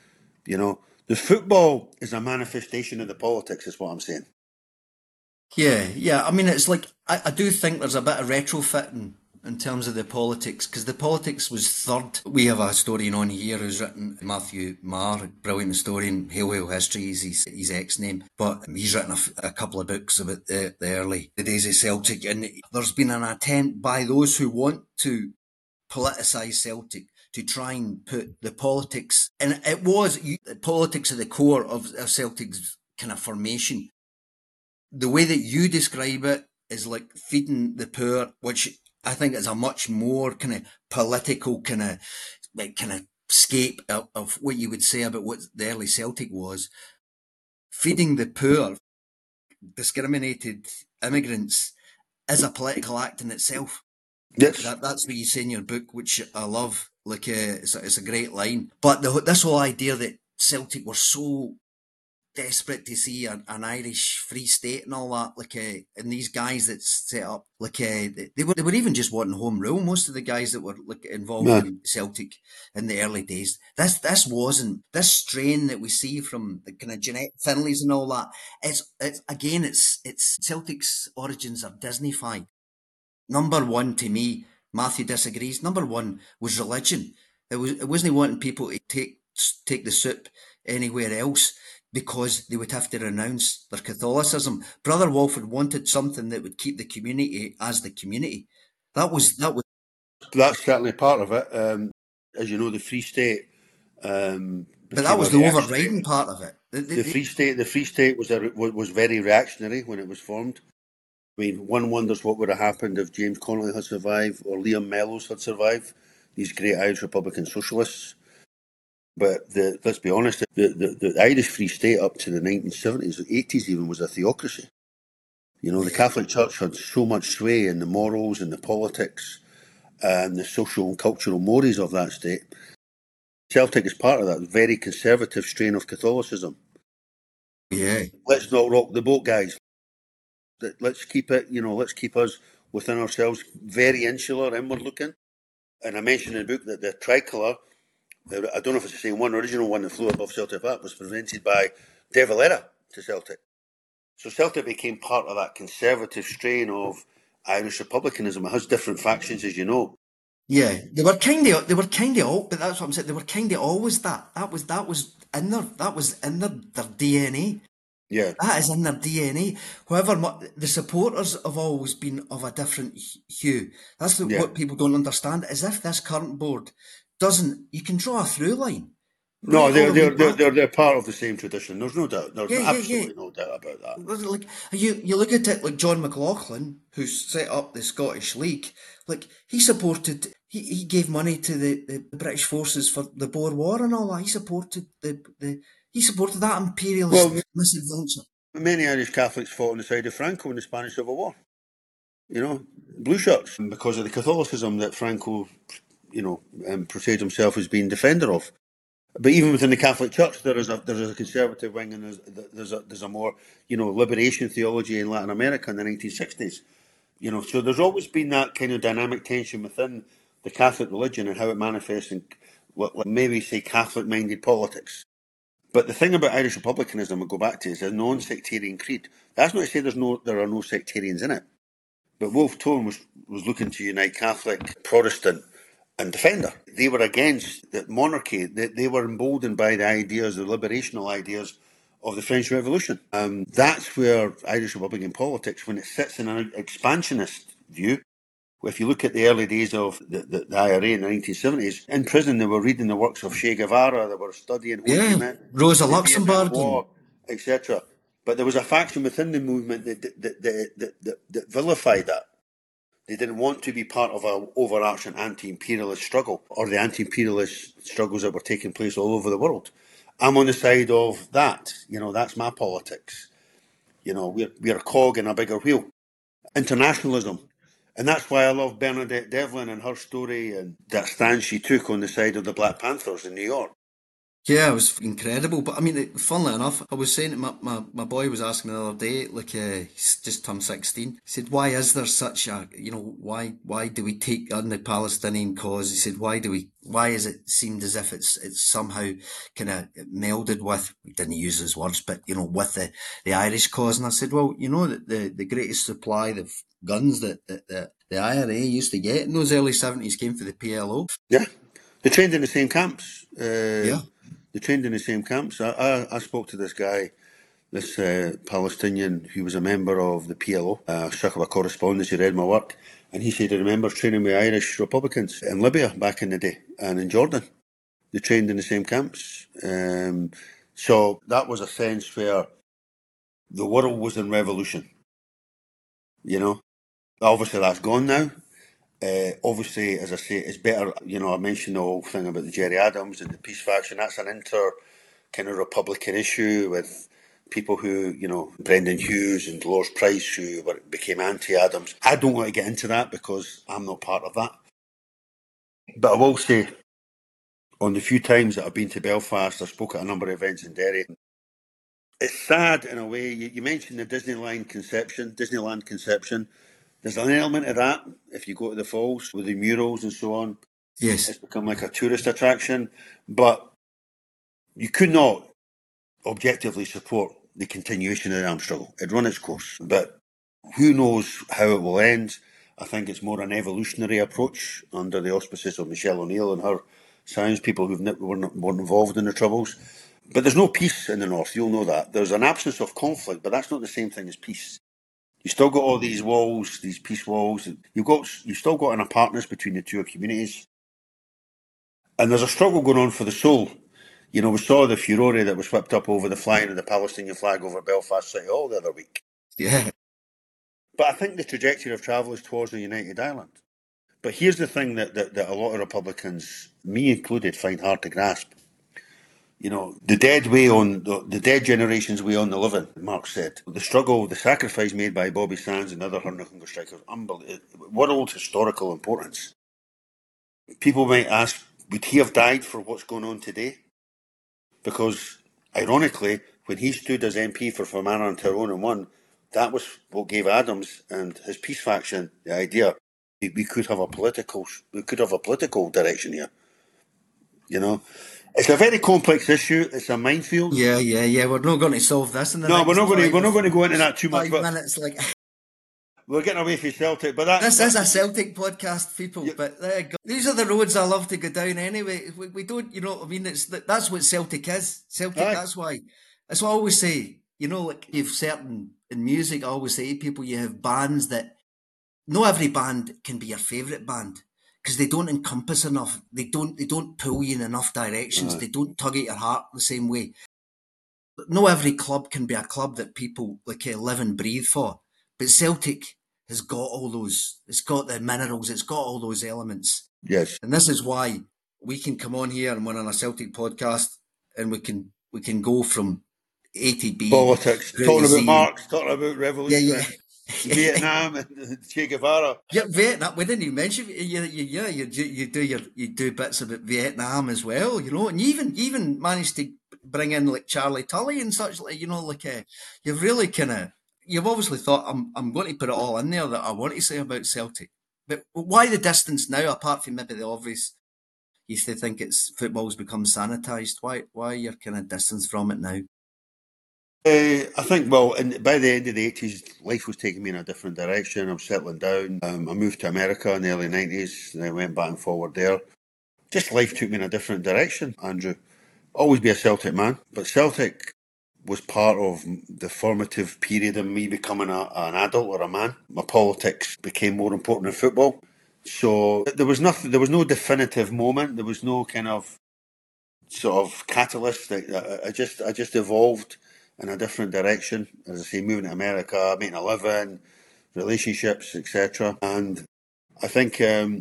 The football is a manifestation of the politics, is what I'm saying. Yeah. I mean, it's like I do think there's a bit of retrofitting in terms of the politics because the politics was third. We have a historian on here who's written Matthew Marr, brilliant historian. Hail History is his ex name, but he's written a couple of books about the days of Celtic, and there's been an attempt by those who want to politicise Celtic to try and put the politics, and it was politics at the core of Celtic's kind of formation. The way that you describe it is like feeding the poor, which I think is a much more kind of political kind of scape of what you would say about what the early Celtic was. Feeding the poor, discriminated immigrants, is a political act in itself. Yes. That's what you say in your book, which I love. Like it's a great line. But this whole idea that Celtic were so desperate to see an Irish free state and all that, and these guys that set up, they were even just wanting home rule. Most of the guys that were involved Yeah. in Celtic in the early days, this wasn't this strain that we see from the kind of Jeanette Finleys and all that. It's Celtic's origins are Disneyfied. Number one to me, Matthew disagrees. Number one was religion. It wasn't wanting people to take the soup anywhere else because they would have to renounce their Catholicism. Brother Walford wanted something that would keep the community as the community. That was That's certainly part of it. As you know, the Free State but that became a was the reactionary. overriding part of it. The Free State was very reactionary when it was formed. I mean, one wonders what would have happened if James Connolly had survived or Liam Mellows had survived, these great Irish Republican socialists. But let's be honest, the Irish Free State up to the 1970s, 80s even, was a theocracy. The Catholic Church had so much sway in the morals and the politics and the social and cultural mores of that state. Celtic is part of that very conservative strain of Catholicism. Yeah. Let's not rock the boat, guys. Let's keep it, let's keep us within ourselves, very insular, inward looking. And I mentioned in the book that the tricolour, I don't know if it's the same one, original one that flew above Celtic Park, was presented by De Valera to Celtic. So Celtic became part of that conservative strain of Irish republicanism. It has different factions, as you know. Yeah, they were kind of all, but that's what I'm saying. They were kind of always that. That was in their DNA. Yeah. That is in their DNA. However, the supporters have always been of a different hue. That's what people don't understand. As if this current board doesn't. You can draw a through line. No, Right all the way back. they're part of the same tradition. There's no doubt. There's Yeah. absolutely no doubt about that. Like you look at it like John McLaughlin, who set up the Scottish League. Like he gave money to the British forces for the Boer War and all that. He supported he supported that imperialist Well, misadventure. many Irish Catholics fought on the side of Franco in the Spanish Civil War. You know, blue shirts, because of the Catholicism that Franco, portrayed himself as being defender of. But even within the Catholic Church, there's a conservative wing, and there's a more liberation theology in Latin America in the 1960s. So there's always been that kind of dynamic tension within the Catholic religion and how it manifests in what maybe say Catholic-minded politics. But the thing about Irish republicanism, I go back to, is a non-sectarian creed. That's not to say there are no sectarians in it. But Wolfe Tone was looking to unite Catholic, Protestant, and Defender. They were against the monarchy. They were emboldened by the ideas, the liberational ideas of the French Revolution. That's where Irish Republican politics, when it sits in an expansionist view, if you look at the early days of the IRA in the 1970s, in prison they were reading the works of Che Guevara, they were studying Ho Chi Minh, Rosa the Vietnam Luxemburg, War, etc. But there was a faction within the movement that vilified that. They didn't want to be part of an overarching anti-imperialist struggle or the anti-imperialist struggles that were taking place all over the world. I'm on the side of that. That's my politics. We're a cog in a bigger wheel. Internationalism. And that's why I love Bernadette Devlin and her story and that stance she took on the side of the Black Panthers in New York. Yeah, it was incredible. But I mean, funnily enough, I was saying to my boy was asking me the other day, like he's just turned 16. He said, "Why is there such a why do we take on the Palestinian cause?" He said, why is it seemed as if it's somehow kind of melded with, he didn't use his words, but with the Irish cause?" And I said, "Well, that the greatest supply of guns that the IRA used to get in those early 70s came for the PLO." Yeah, they trained in the same camps. Yeah. They trained in the same camps. I spoke to this guy, this Palestinian who was a member of the PLO. Struck up a correspondence, he read my work, and he said he remembers training with Irish Republicans in Libya back in the day and in Jordan. They trained in the same camps. So that was a sense where the world was in revolution. Obviously that's gone now. Obviously, as I say, it's better. I mentioned the whole thing about the Gerry Adams and the peace faction. That's an kind of Republican issue with people who, Brendan Hughes and Dolores Price, who became anti-Adams. I don't want to get into that because I'm not part of that. But I will say, on the few times that I've been to Belfast, I've spoken at a number of events in Derry. It's sad in a way. You mentioned the Disneyland conception. There's an element of that if you go to the falls with the murals and so on. Yes. It's become like a tourist attraction. But you could not objectively support the continuation of the armed struggle. It run its course. But who knows how it will end? I think it's more an evolutionary approach under the auspices of Michelle O'Neill and her science people who weren't involved in the Troubles. But there's no peace in the North, you'll know that. There's an absence of conflict, but that's not the same thing as peace. You've still got all these walls, these peace walls. You've still got an apartness between the two communities. And there's a struggle going on for the soul. We saw the furore that was whipped up over the flying of the Palestinian flag over Belfast City Hall the other week. Yeah. But I think the trajectory of travel is towards a united Ireland. But here's the thing that a lot of Republicans, me included, find hard to grasp. The dead generation's way on the living, Marx said. The struggle, the sacrifice made by Bobby Sands and other hunger strikers, world historical importance. People might ask, would he have died for what's going on today? Because, ironically, when he stood as MP for Fermanagh and Tyrone and won, that was what gave Adams and his peace faction the idea we could have a political direction here. It's a very complex issue. It's a minefield. Yeah. We're not going to solve this in the next we're not going to go into that too much. 5 minutes, we're getting away from Celtic, but this is a Celtic podcast, people. Yeah. But these are the roads I love to go down. Anyway, we don't, what I mean. That's what Celtic is. Celtic. Aye. That's why I always say. You've certain in music. I always say to people, you have bands that. Not every band can be your favourite band. because they don't encompass enough. They don't pull you in enough directions. They don't tug at your heart the same way. No, every club can be a club that people live and breathe for. But Celtic has got all those. It's got the minerals. It's got all those elements. Yes. And this is why we can come on here and we're on a Celtic podcast, and we can go from A to B. Politics, talking about Marx, talking about revolution, Yeah. Vietnam and Che Guevara. Yeah, Vietnam. We didn't even mention. You do bits about Vietnam as well, and you even managed to bring in like Charlie Tully and such, you've really you've obviously thought I'm going to put it all in there that I want to say about Celtic. But why the distance now? Apart from maybe the obvious, you think it's football's become sanitised. Why your kind of distance from it now? I think, well, by the end of the 80s, life was taking me in a different direction. I'm settling down. I moved to America in the early 90s, and I went back and forward there. Just life took me in a different direction, Andrew. Always be a Celtic man, but Celtic was part of the formative period of me becoming an adult or a man. My politics became more important than football. So there was no definitive moment. There was no kind of sort of catalyst. I just evolved in a different direction. As I say, moving to America, making a living, relationships, etc. And I think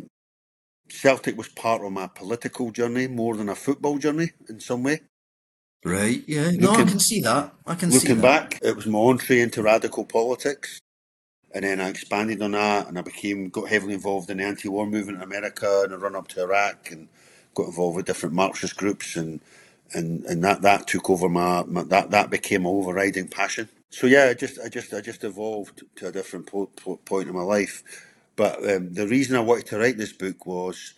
Celtic was part of my political journey more than a football journey in some way. Right, yeah. I can see that. Looking back, it was my entree into radical politics. And then I expanded on that, and I got heavily involved in the anti-war movement in America and the run-up to Iraq, and got involved with different Marxist groups, and that took over that became my overriding passion. So yeah, I just evolved to a different point in my life. But the reason I wanted to write this book was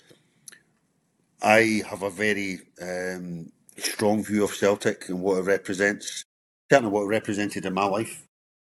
I have a very strong view of Celtic and what it represents, certainly what it represented in my life.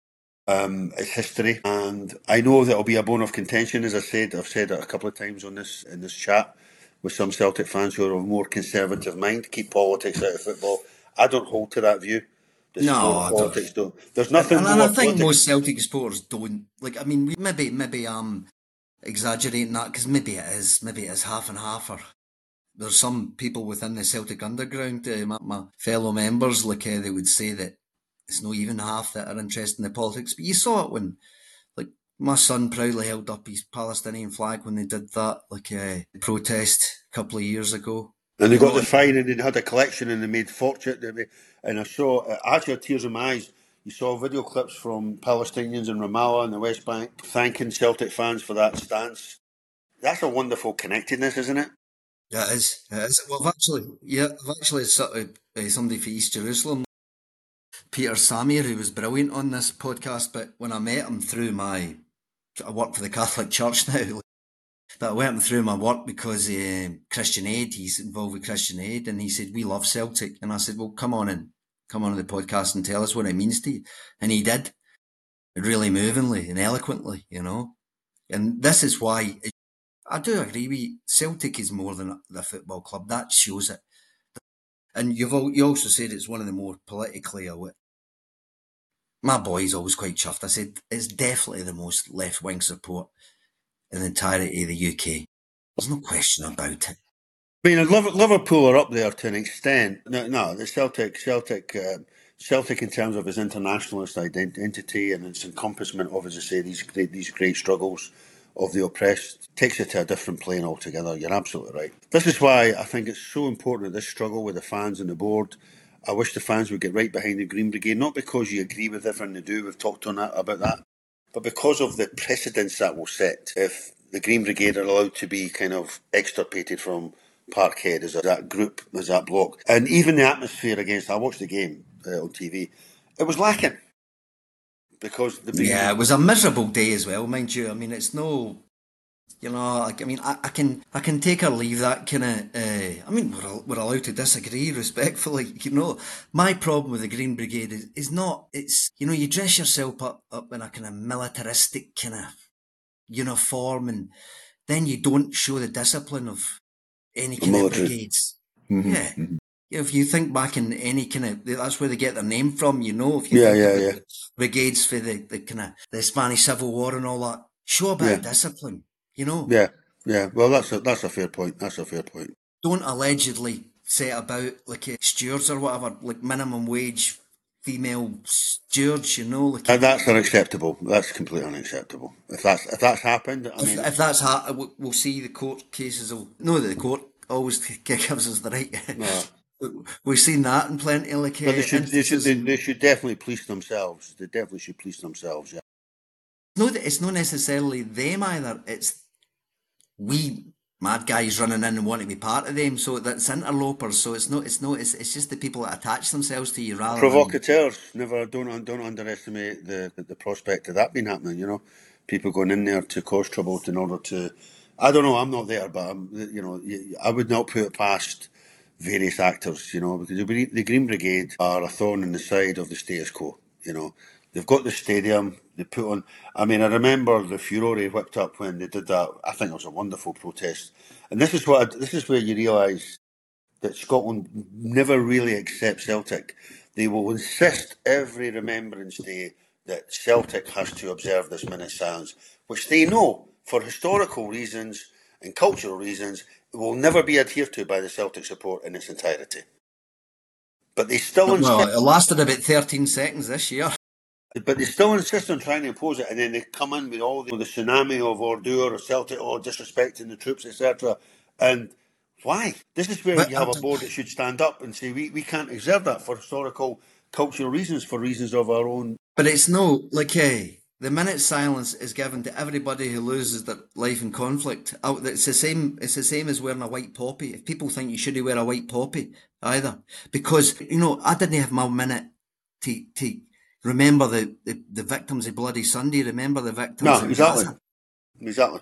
Its history, and I know that it'll be a bone of contention. As I've said it a couple of times in this chat with some Celtic fans who are of a more conservative mind, keep politics out of football. I don't hold to that view. Politics don't. There's nothing more. And I think most Celtic supporters don't. I mean, maybe I'm exaggerating that, because maybe it is half and half. Or there's some people within the Celtic underground, my fellow members, they would say that it's not even half that are interested in the politics. But you saw it when, my son proudly held up his Palestinian flag when they did that, protest a couple of years ago. And they got the fine, and they had a collection, and they made fortune. And I saw, actually, tears in my eyes. You saw video clips from Palestinians in Ramallah and the West Bank thanking Celtic fans for that stance. That's a wonderful connectedness, isn't it? Yeah, it is. Well, I've actually somebody for East Jerusalem, Peter Samir, who was brilliant on this podcast, but when I met him through I work for the Catholic Church now, but I went through my work because Christian Aid, he's involved with Christian Aid, and he said, we love Celtic. And I said, well, come on the podcast and tell us what it means to you. And he did, really movingly and eloquently, And this is why I do agree with you. Celtic is more than the football club. That shows it. And you also said it's one of the more politically aware. My boy's always quite chuffed. I said it's definitely the most left-wing support in the entirety of the UK. There's no question about it. I mean, Liverpool are up there to an extent. No, the Celtic in terms of its internationalist identity and its encompassment of, as I say, these great struggles of the oppressed, takes it to a different plane altogether. You're absolutely right. This is why I think it's so important, this struggle with the fans and the board. I wish the fans would get right behind the Green Brigade, not because you agree with everything they do, we've talked about that, but because of the precedence that will set if the Green Brigade are allowed to be kind of extirpated from Parkhead as that group, as that block. And even the atmosphere I watched the game on TV, it was lacking. Because it was a miserable day as well, mind you. I mean, it's no, I can take or leave that kind of. I mean, we're allowed to disagree respectfully. My problem with the Green Brigade is not. It's you dress yourself up in a kind of militaristic kind of uniform, and then you don't show the discipline of any kind of brigades. Mm-hmm. Yeah. Mm-hmm. If you think back in any kind of, that's where they get their name from, if you think about the brigades for the kind of the Spanish Civil War and all that, show a bit of discipline, Yeah, Yeah, well, that's a fair point. That's a fair point. Don't allegedly set about like stewards or whatever, like minimum wage female stewards, like And that's unacceptable. That's completely unacceptable. If that's happened, I mean, if that's we'll see the court cases. No, that the court always gives us the right. no. We've seen that in plenty of like But instances. they should definitely police themselves. They definitely should police themselves. Yeah. No, it's not necessarily them either. It's we mad guys running in and want to be part of them. So that's interlopers. So it's not. It's just the people that attach themselves to you rather than. Provocateurs. Never don't underestimate the prospect of that being happening. People going in there to cause trouble in order to. I don't know. I'm not there, but I would not put it past various actors. Because the Green Brigade are a thorn in the side of the status quo. They've got the stadium. They put on. I mean, I remember the furore whipped up when they did that. I think it was a wonderful protest. And this is where you realise that Scotland never really accepts Celtic. They will insist every Remembrance Day that Celtic has to observe this minute silence, which they know, for historical reasons and cultural reasons, will never be adhered to by the Celtic support in its entirety. But they still insist. Well, it lasted about 13 seconds this year. But they still insist on trying to impose it, and then they come in with all the tsunami of ordure or Celtic or disrespecting the troops, etc. And why? This is where you have a board that should stand up and say we can't exert that for historical, cultural reasons, for reasons of our own. But it's no like the minute silence is given to everybody who loses their life in conflict. It's the same. It's the same as wearing a white poppy. If people think you shouldn't wear a white poppy either, because I didn't have my minute to remember the victims of Bloody Sunday. Remember the victims. No, exactly.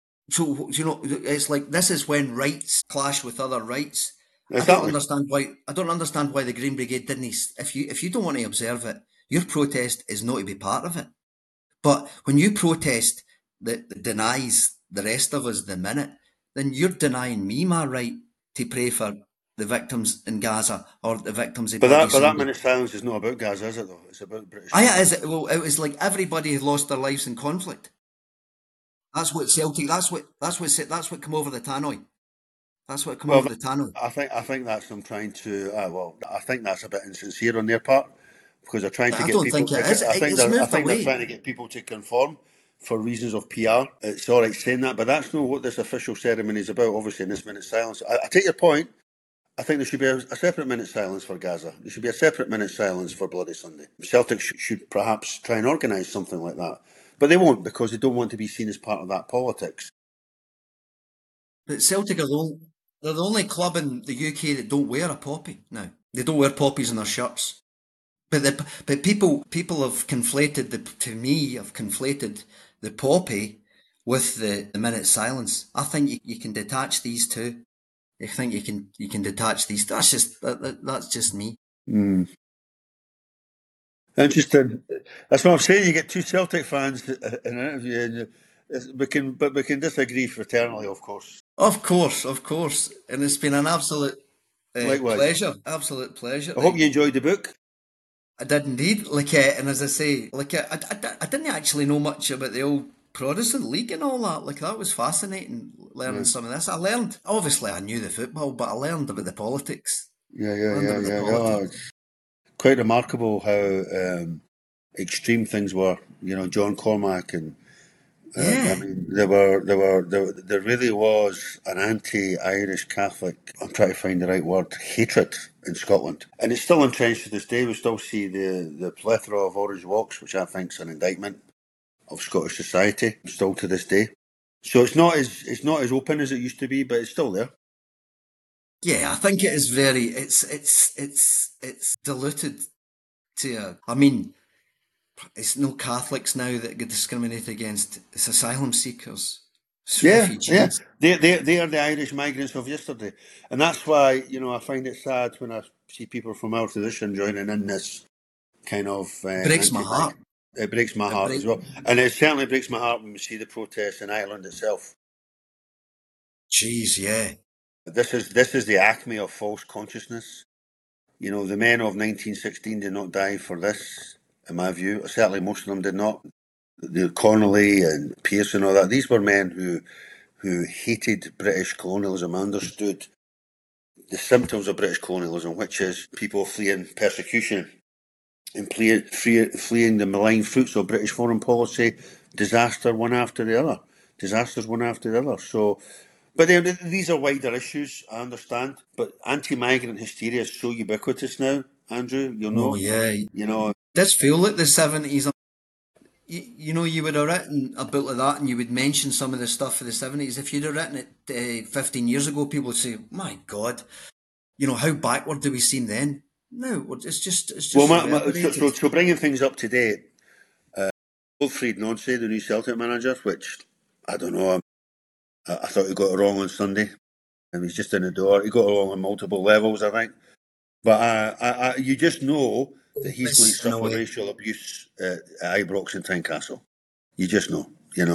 So it's like this is when rights clash with other rights. Exactly. I don't understand why the Green Brigade didn't. If you don't want to observe it, your protest is not to be part of it. But when you protest that denies the rest of us the minute, then you're denying me my right to pray for the victims in Gaza or the victims of Bloody Sunday. But that minute silence is not about Gaza, is it though? It's about British. Well, it was like everybody who lost their lives in conflict. That's what Celtic. That's what come over the tannoy. That's what come over the tannoy. I think that's them trying to. I think that's a bit insincere on their part because they're trying to get people. I don't think it is. I think they're trying to get people to conform for reasons of PR. It's all right saying that, but that's not what this official ceremony is about. Obviously, in this minute silence, I take your point. I think there should be a separate minute silence for Gaza. There should be a separate minute silence for Bloody Sunday. Celtic should perhaps try and organise something like that. But they won't because they don't want to be seen as part of that politics. But Celtic are they're the only club in the UK that don't wear a poppy now. They don't wear poppies in their shirts. But people have conflated the poppy with the minute silence. I think you can detach these two. I think you can detach these. That's just me. Interesting. That's what I'm saying. You get two Celtic fans in an interview, and we can disagree fraternally, of course. Of course, and it's been an absolute pleasure. Absolute pleasure. I hope you enjoyed the book. I did indeed. And as I say, I didn't actually know much about the old Protestant League and all that. That was fascinating learning some of this. I learned, obviously I knew the football, but I learned about the politics. Yeah. It's quite remarkable how extreme things were. John Cormack and I mean, there really was an anti-Irish Catholic. I'm trying to find the right word. Hatred in Scotland, and it's still entrenched to this day. We still see the plethora of orange walks, which I think is an indictment of Scottish society, still to this day. So it's not as open as it used to be, but it's still there. Yeah, I think it is very. It's diluted to. I mean, it's no Catholics now that get discriminated against. It's asylum seekers. It's refugees. They are the Irish migrants of yesterday, and that's why I find it sad when I see people from our tradition joining in this kind of breaks my heart. It breaks my heart as well, and it certainly breaks my heart when we see the protests in Ireland itself. Jeez, yeah. This is the acme of false consciousness. The men of 1916 did not die for this, in my view. Certainly most of them did not. The Connolly and Pearson and all that, these were men who hated British colonialism, understood the symptoms of British colonialism, which is people fleeing persecution and fleeing the malign fruits of British foreign policy, disasters one after the other. So, but these are wider issues, I understand. But anti-migrant hysteria is so ubiquitous now, Andrew. Oh yeah, does feel like the 70s. You would have written a book like that and you would mention some of the stuff of the 70s. If you'd have written it 15 years ago, people would say, my God, how backward do we seem then? No, it's just. Well, so bringing things up to date, Wilfried Nancy, the new Celtic manager, which, I don't know, I thought he got it wrong on Sunday. And he's just in the door. He got it wrong on multiple levels, I think. But you just know that he's going to suffer racial abuse at Ibrox and Tynecastle. You just know,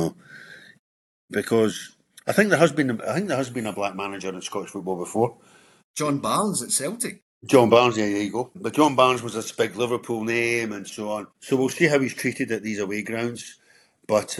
because I think there has been a black manager in Scottish football before. John Barnes at Celtic. John Barnes, yeah, there you go. But John Barnes was this big Liverpool name and so on. So we'll see how he's treated at these away grounds. But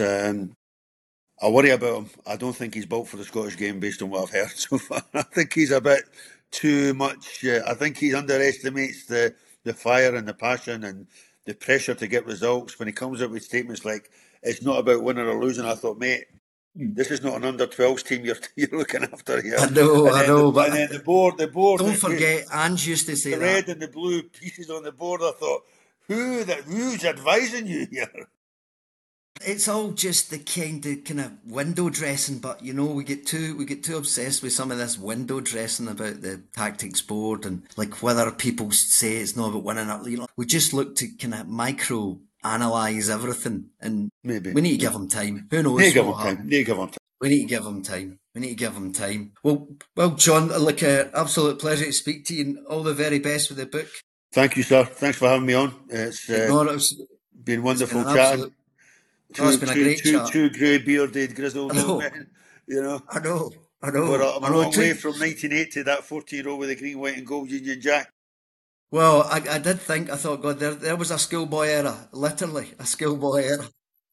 I worry about him. I don't think he's built for the Scottish game based on what I've heard so far. I think he's a bit too much. I think he underestimates the fire and the passion and the pressure to get results. When he comes up with statements like, it's not about winning or losing, I thought, mate, this is not an under-12s team you're looking after here. I know. But and then the board. Don't forget, Ange used to say the red and the blue pieces on the board. I thought, who's advising you here? It's all just the kind of window dressing, but we get too obsessed with some of this window dressing about the tactics board and like whether people say it's not about winning or we just look to kind of micro analyse everything, and maybe we need to give them time. Who knows? We need to give them time. Well, John, look, absolute pleasure to speak to you, and all the very best with the book. Thank you, sir. Thanks for having me on. It's been wonderful chatting. It's been a great chat. Two grey bearded grizzled men, I know. I'm a long way from 1980, that 40-year-old with the green, white and gold Union Jack. Well, I thought, God, there was a schoolboy era, literally, a schoolboy era.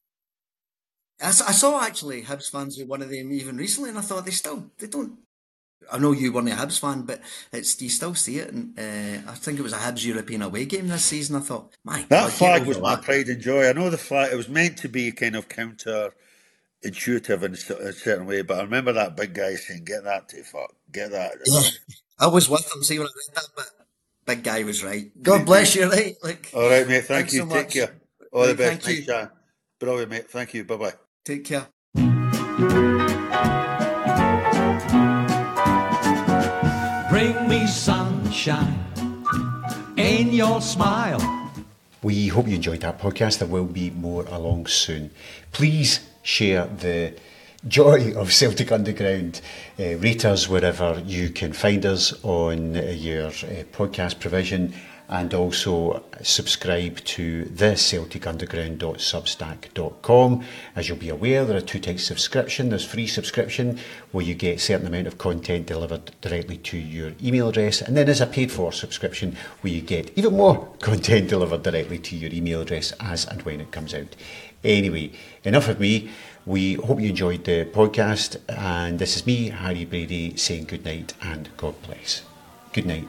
I saw, actually, Hibs fans with one of them even recently, and I thought, they don't, I know you weren't a Hibs fan, but you still see it, and I think it was a Hibs European away game this season. I thought, my God. That flag was my pride and joy. I know the flag, it was meant to be kind of counter-intuitive in a certain way, but I remember that big guy saying, get that to fuck, get that. Yeah, I was with him, see when I read that, but big guy was right. God bless you, right? All right, mate. Thank you. So Take care. All the best. Nice chat. Brilliant, mate. Thank you. Bye-bye. Take care. Bring me sunshine in your smile. We hope you enjoyed that podcast. There will be more along soon. Please share the joy of Celtic Underground. Rate us wherever you can find us on your podcast provision, and also subscribe to the CelticUnderground.substack.com. As you'll be aware, there are two types of subscription. There's free subscription, where you get a certain amount of content delivered directly to your email address, and then there's a paid for subscription, where you get even more content delivered directly to your email address as and when it comes out. Anyway, enough of me. We hope you enjoyed the podcast, and this is me, Harry Brady, saying good night and God bless. Good night.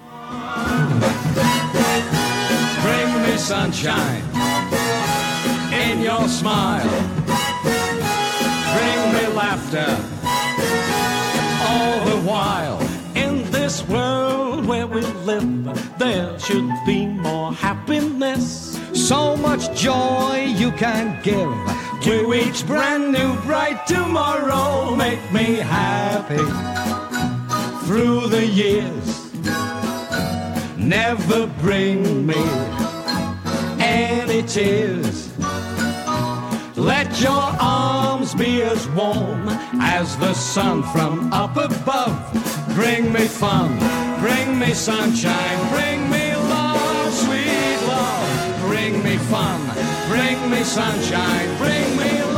Bring me sunshine in your smile. Bring me laughter all the while. In this world where we live, there should be more happiness. So much joy you can give to each brand new bright tomorrow. Make me happy through the years. Never bring me any tears. Let your arms be as warm as the sun from up above. Bring me fun, bring me sunshine, bring me love, sweet love. Bring me fun, bring me sunshine, bring me love.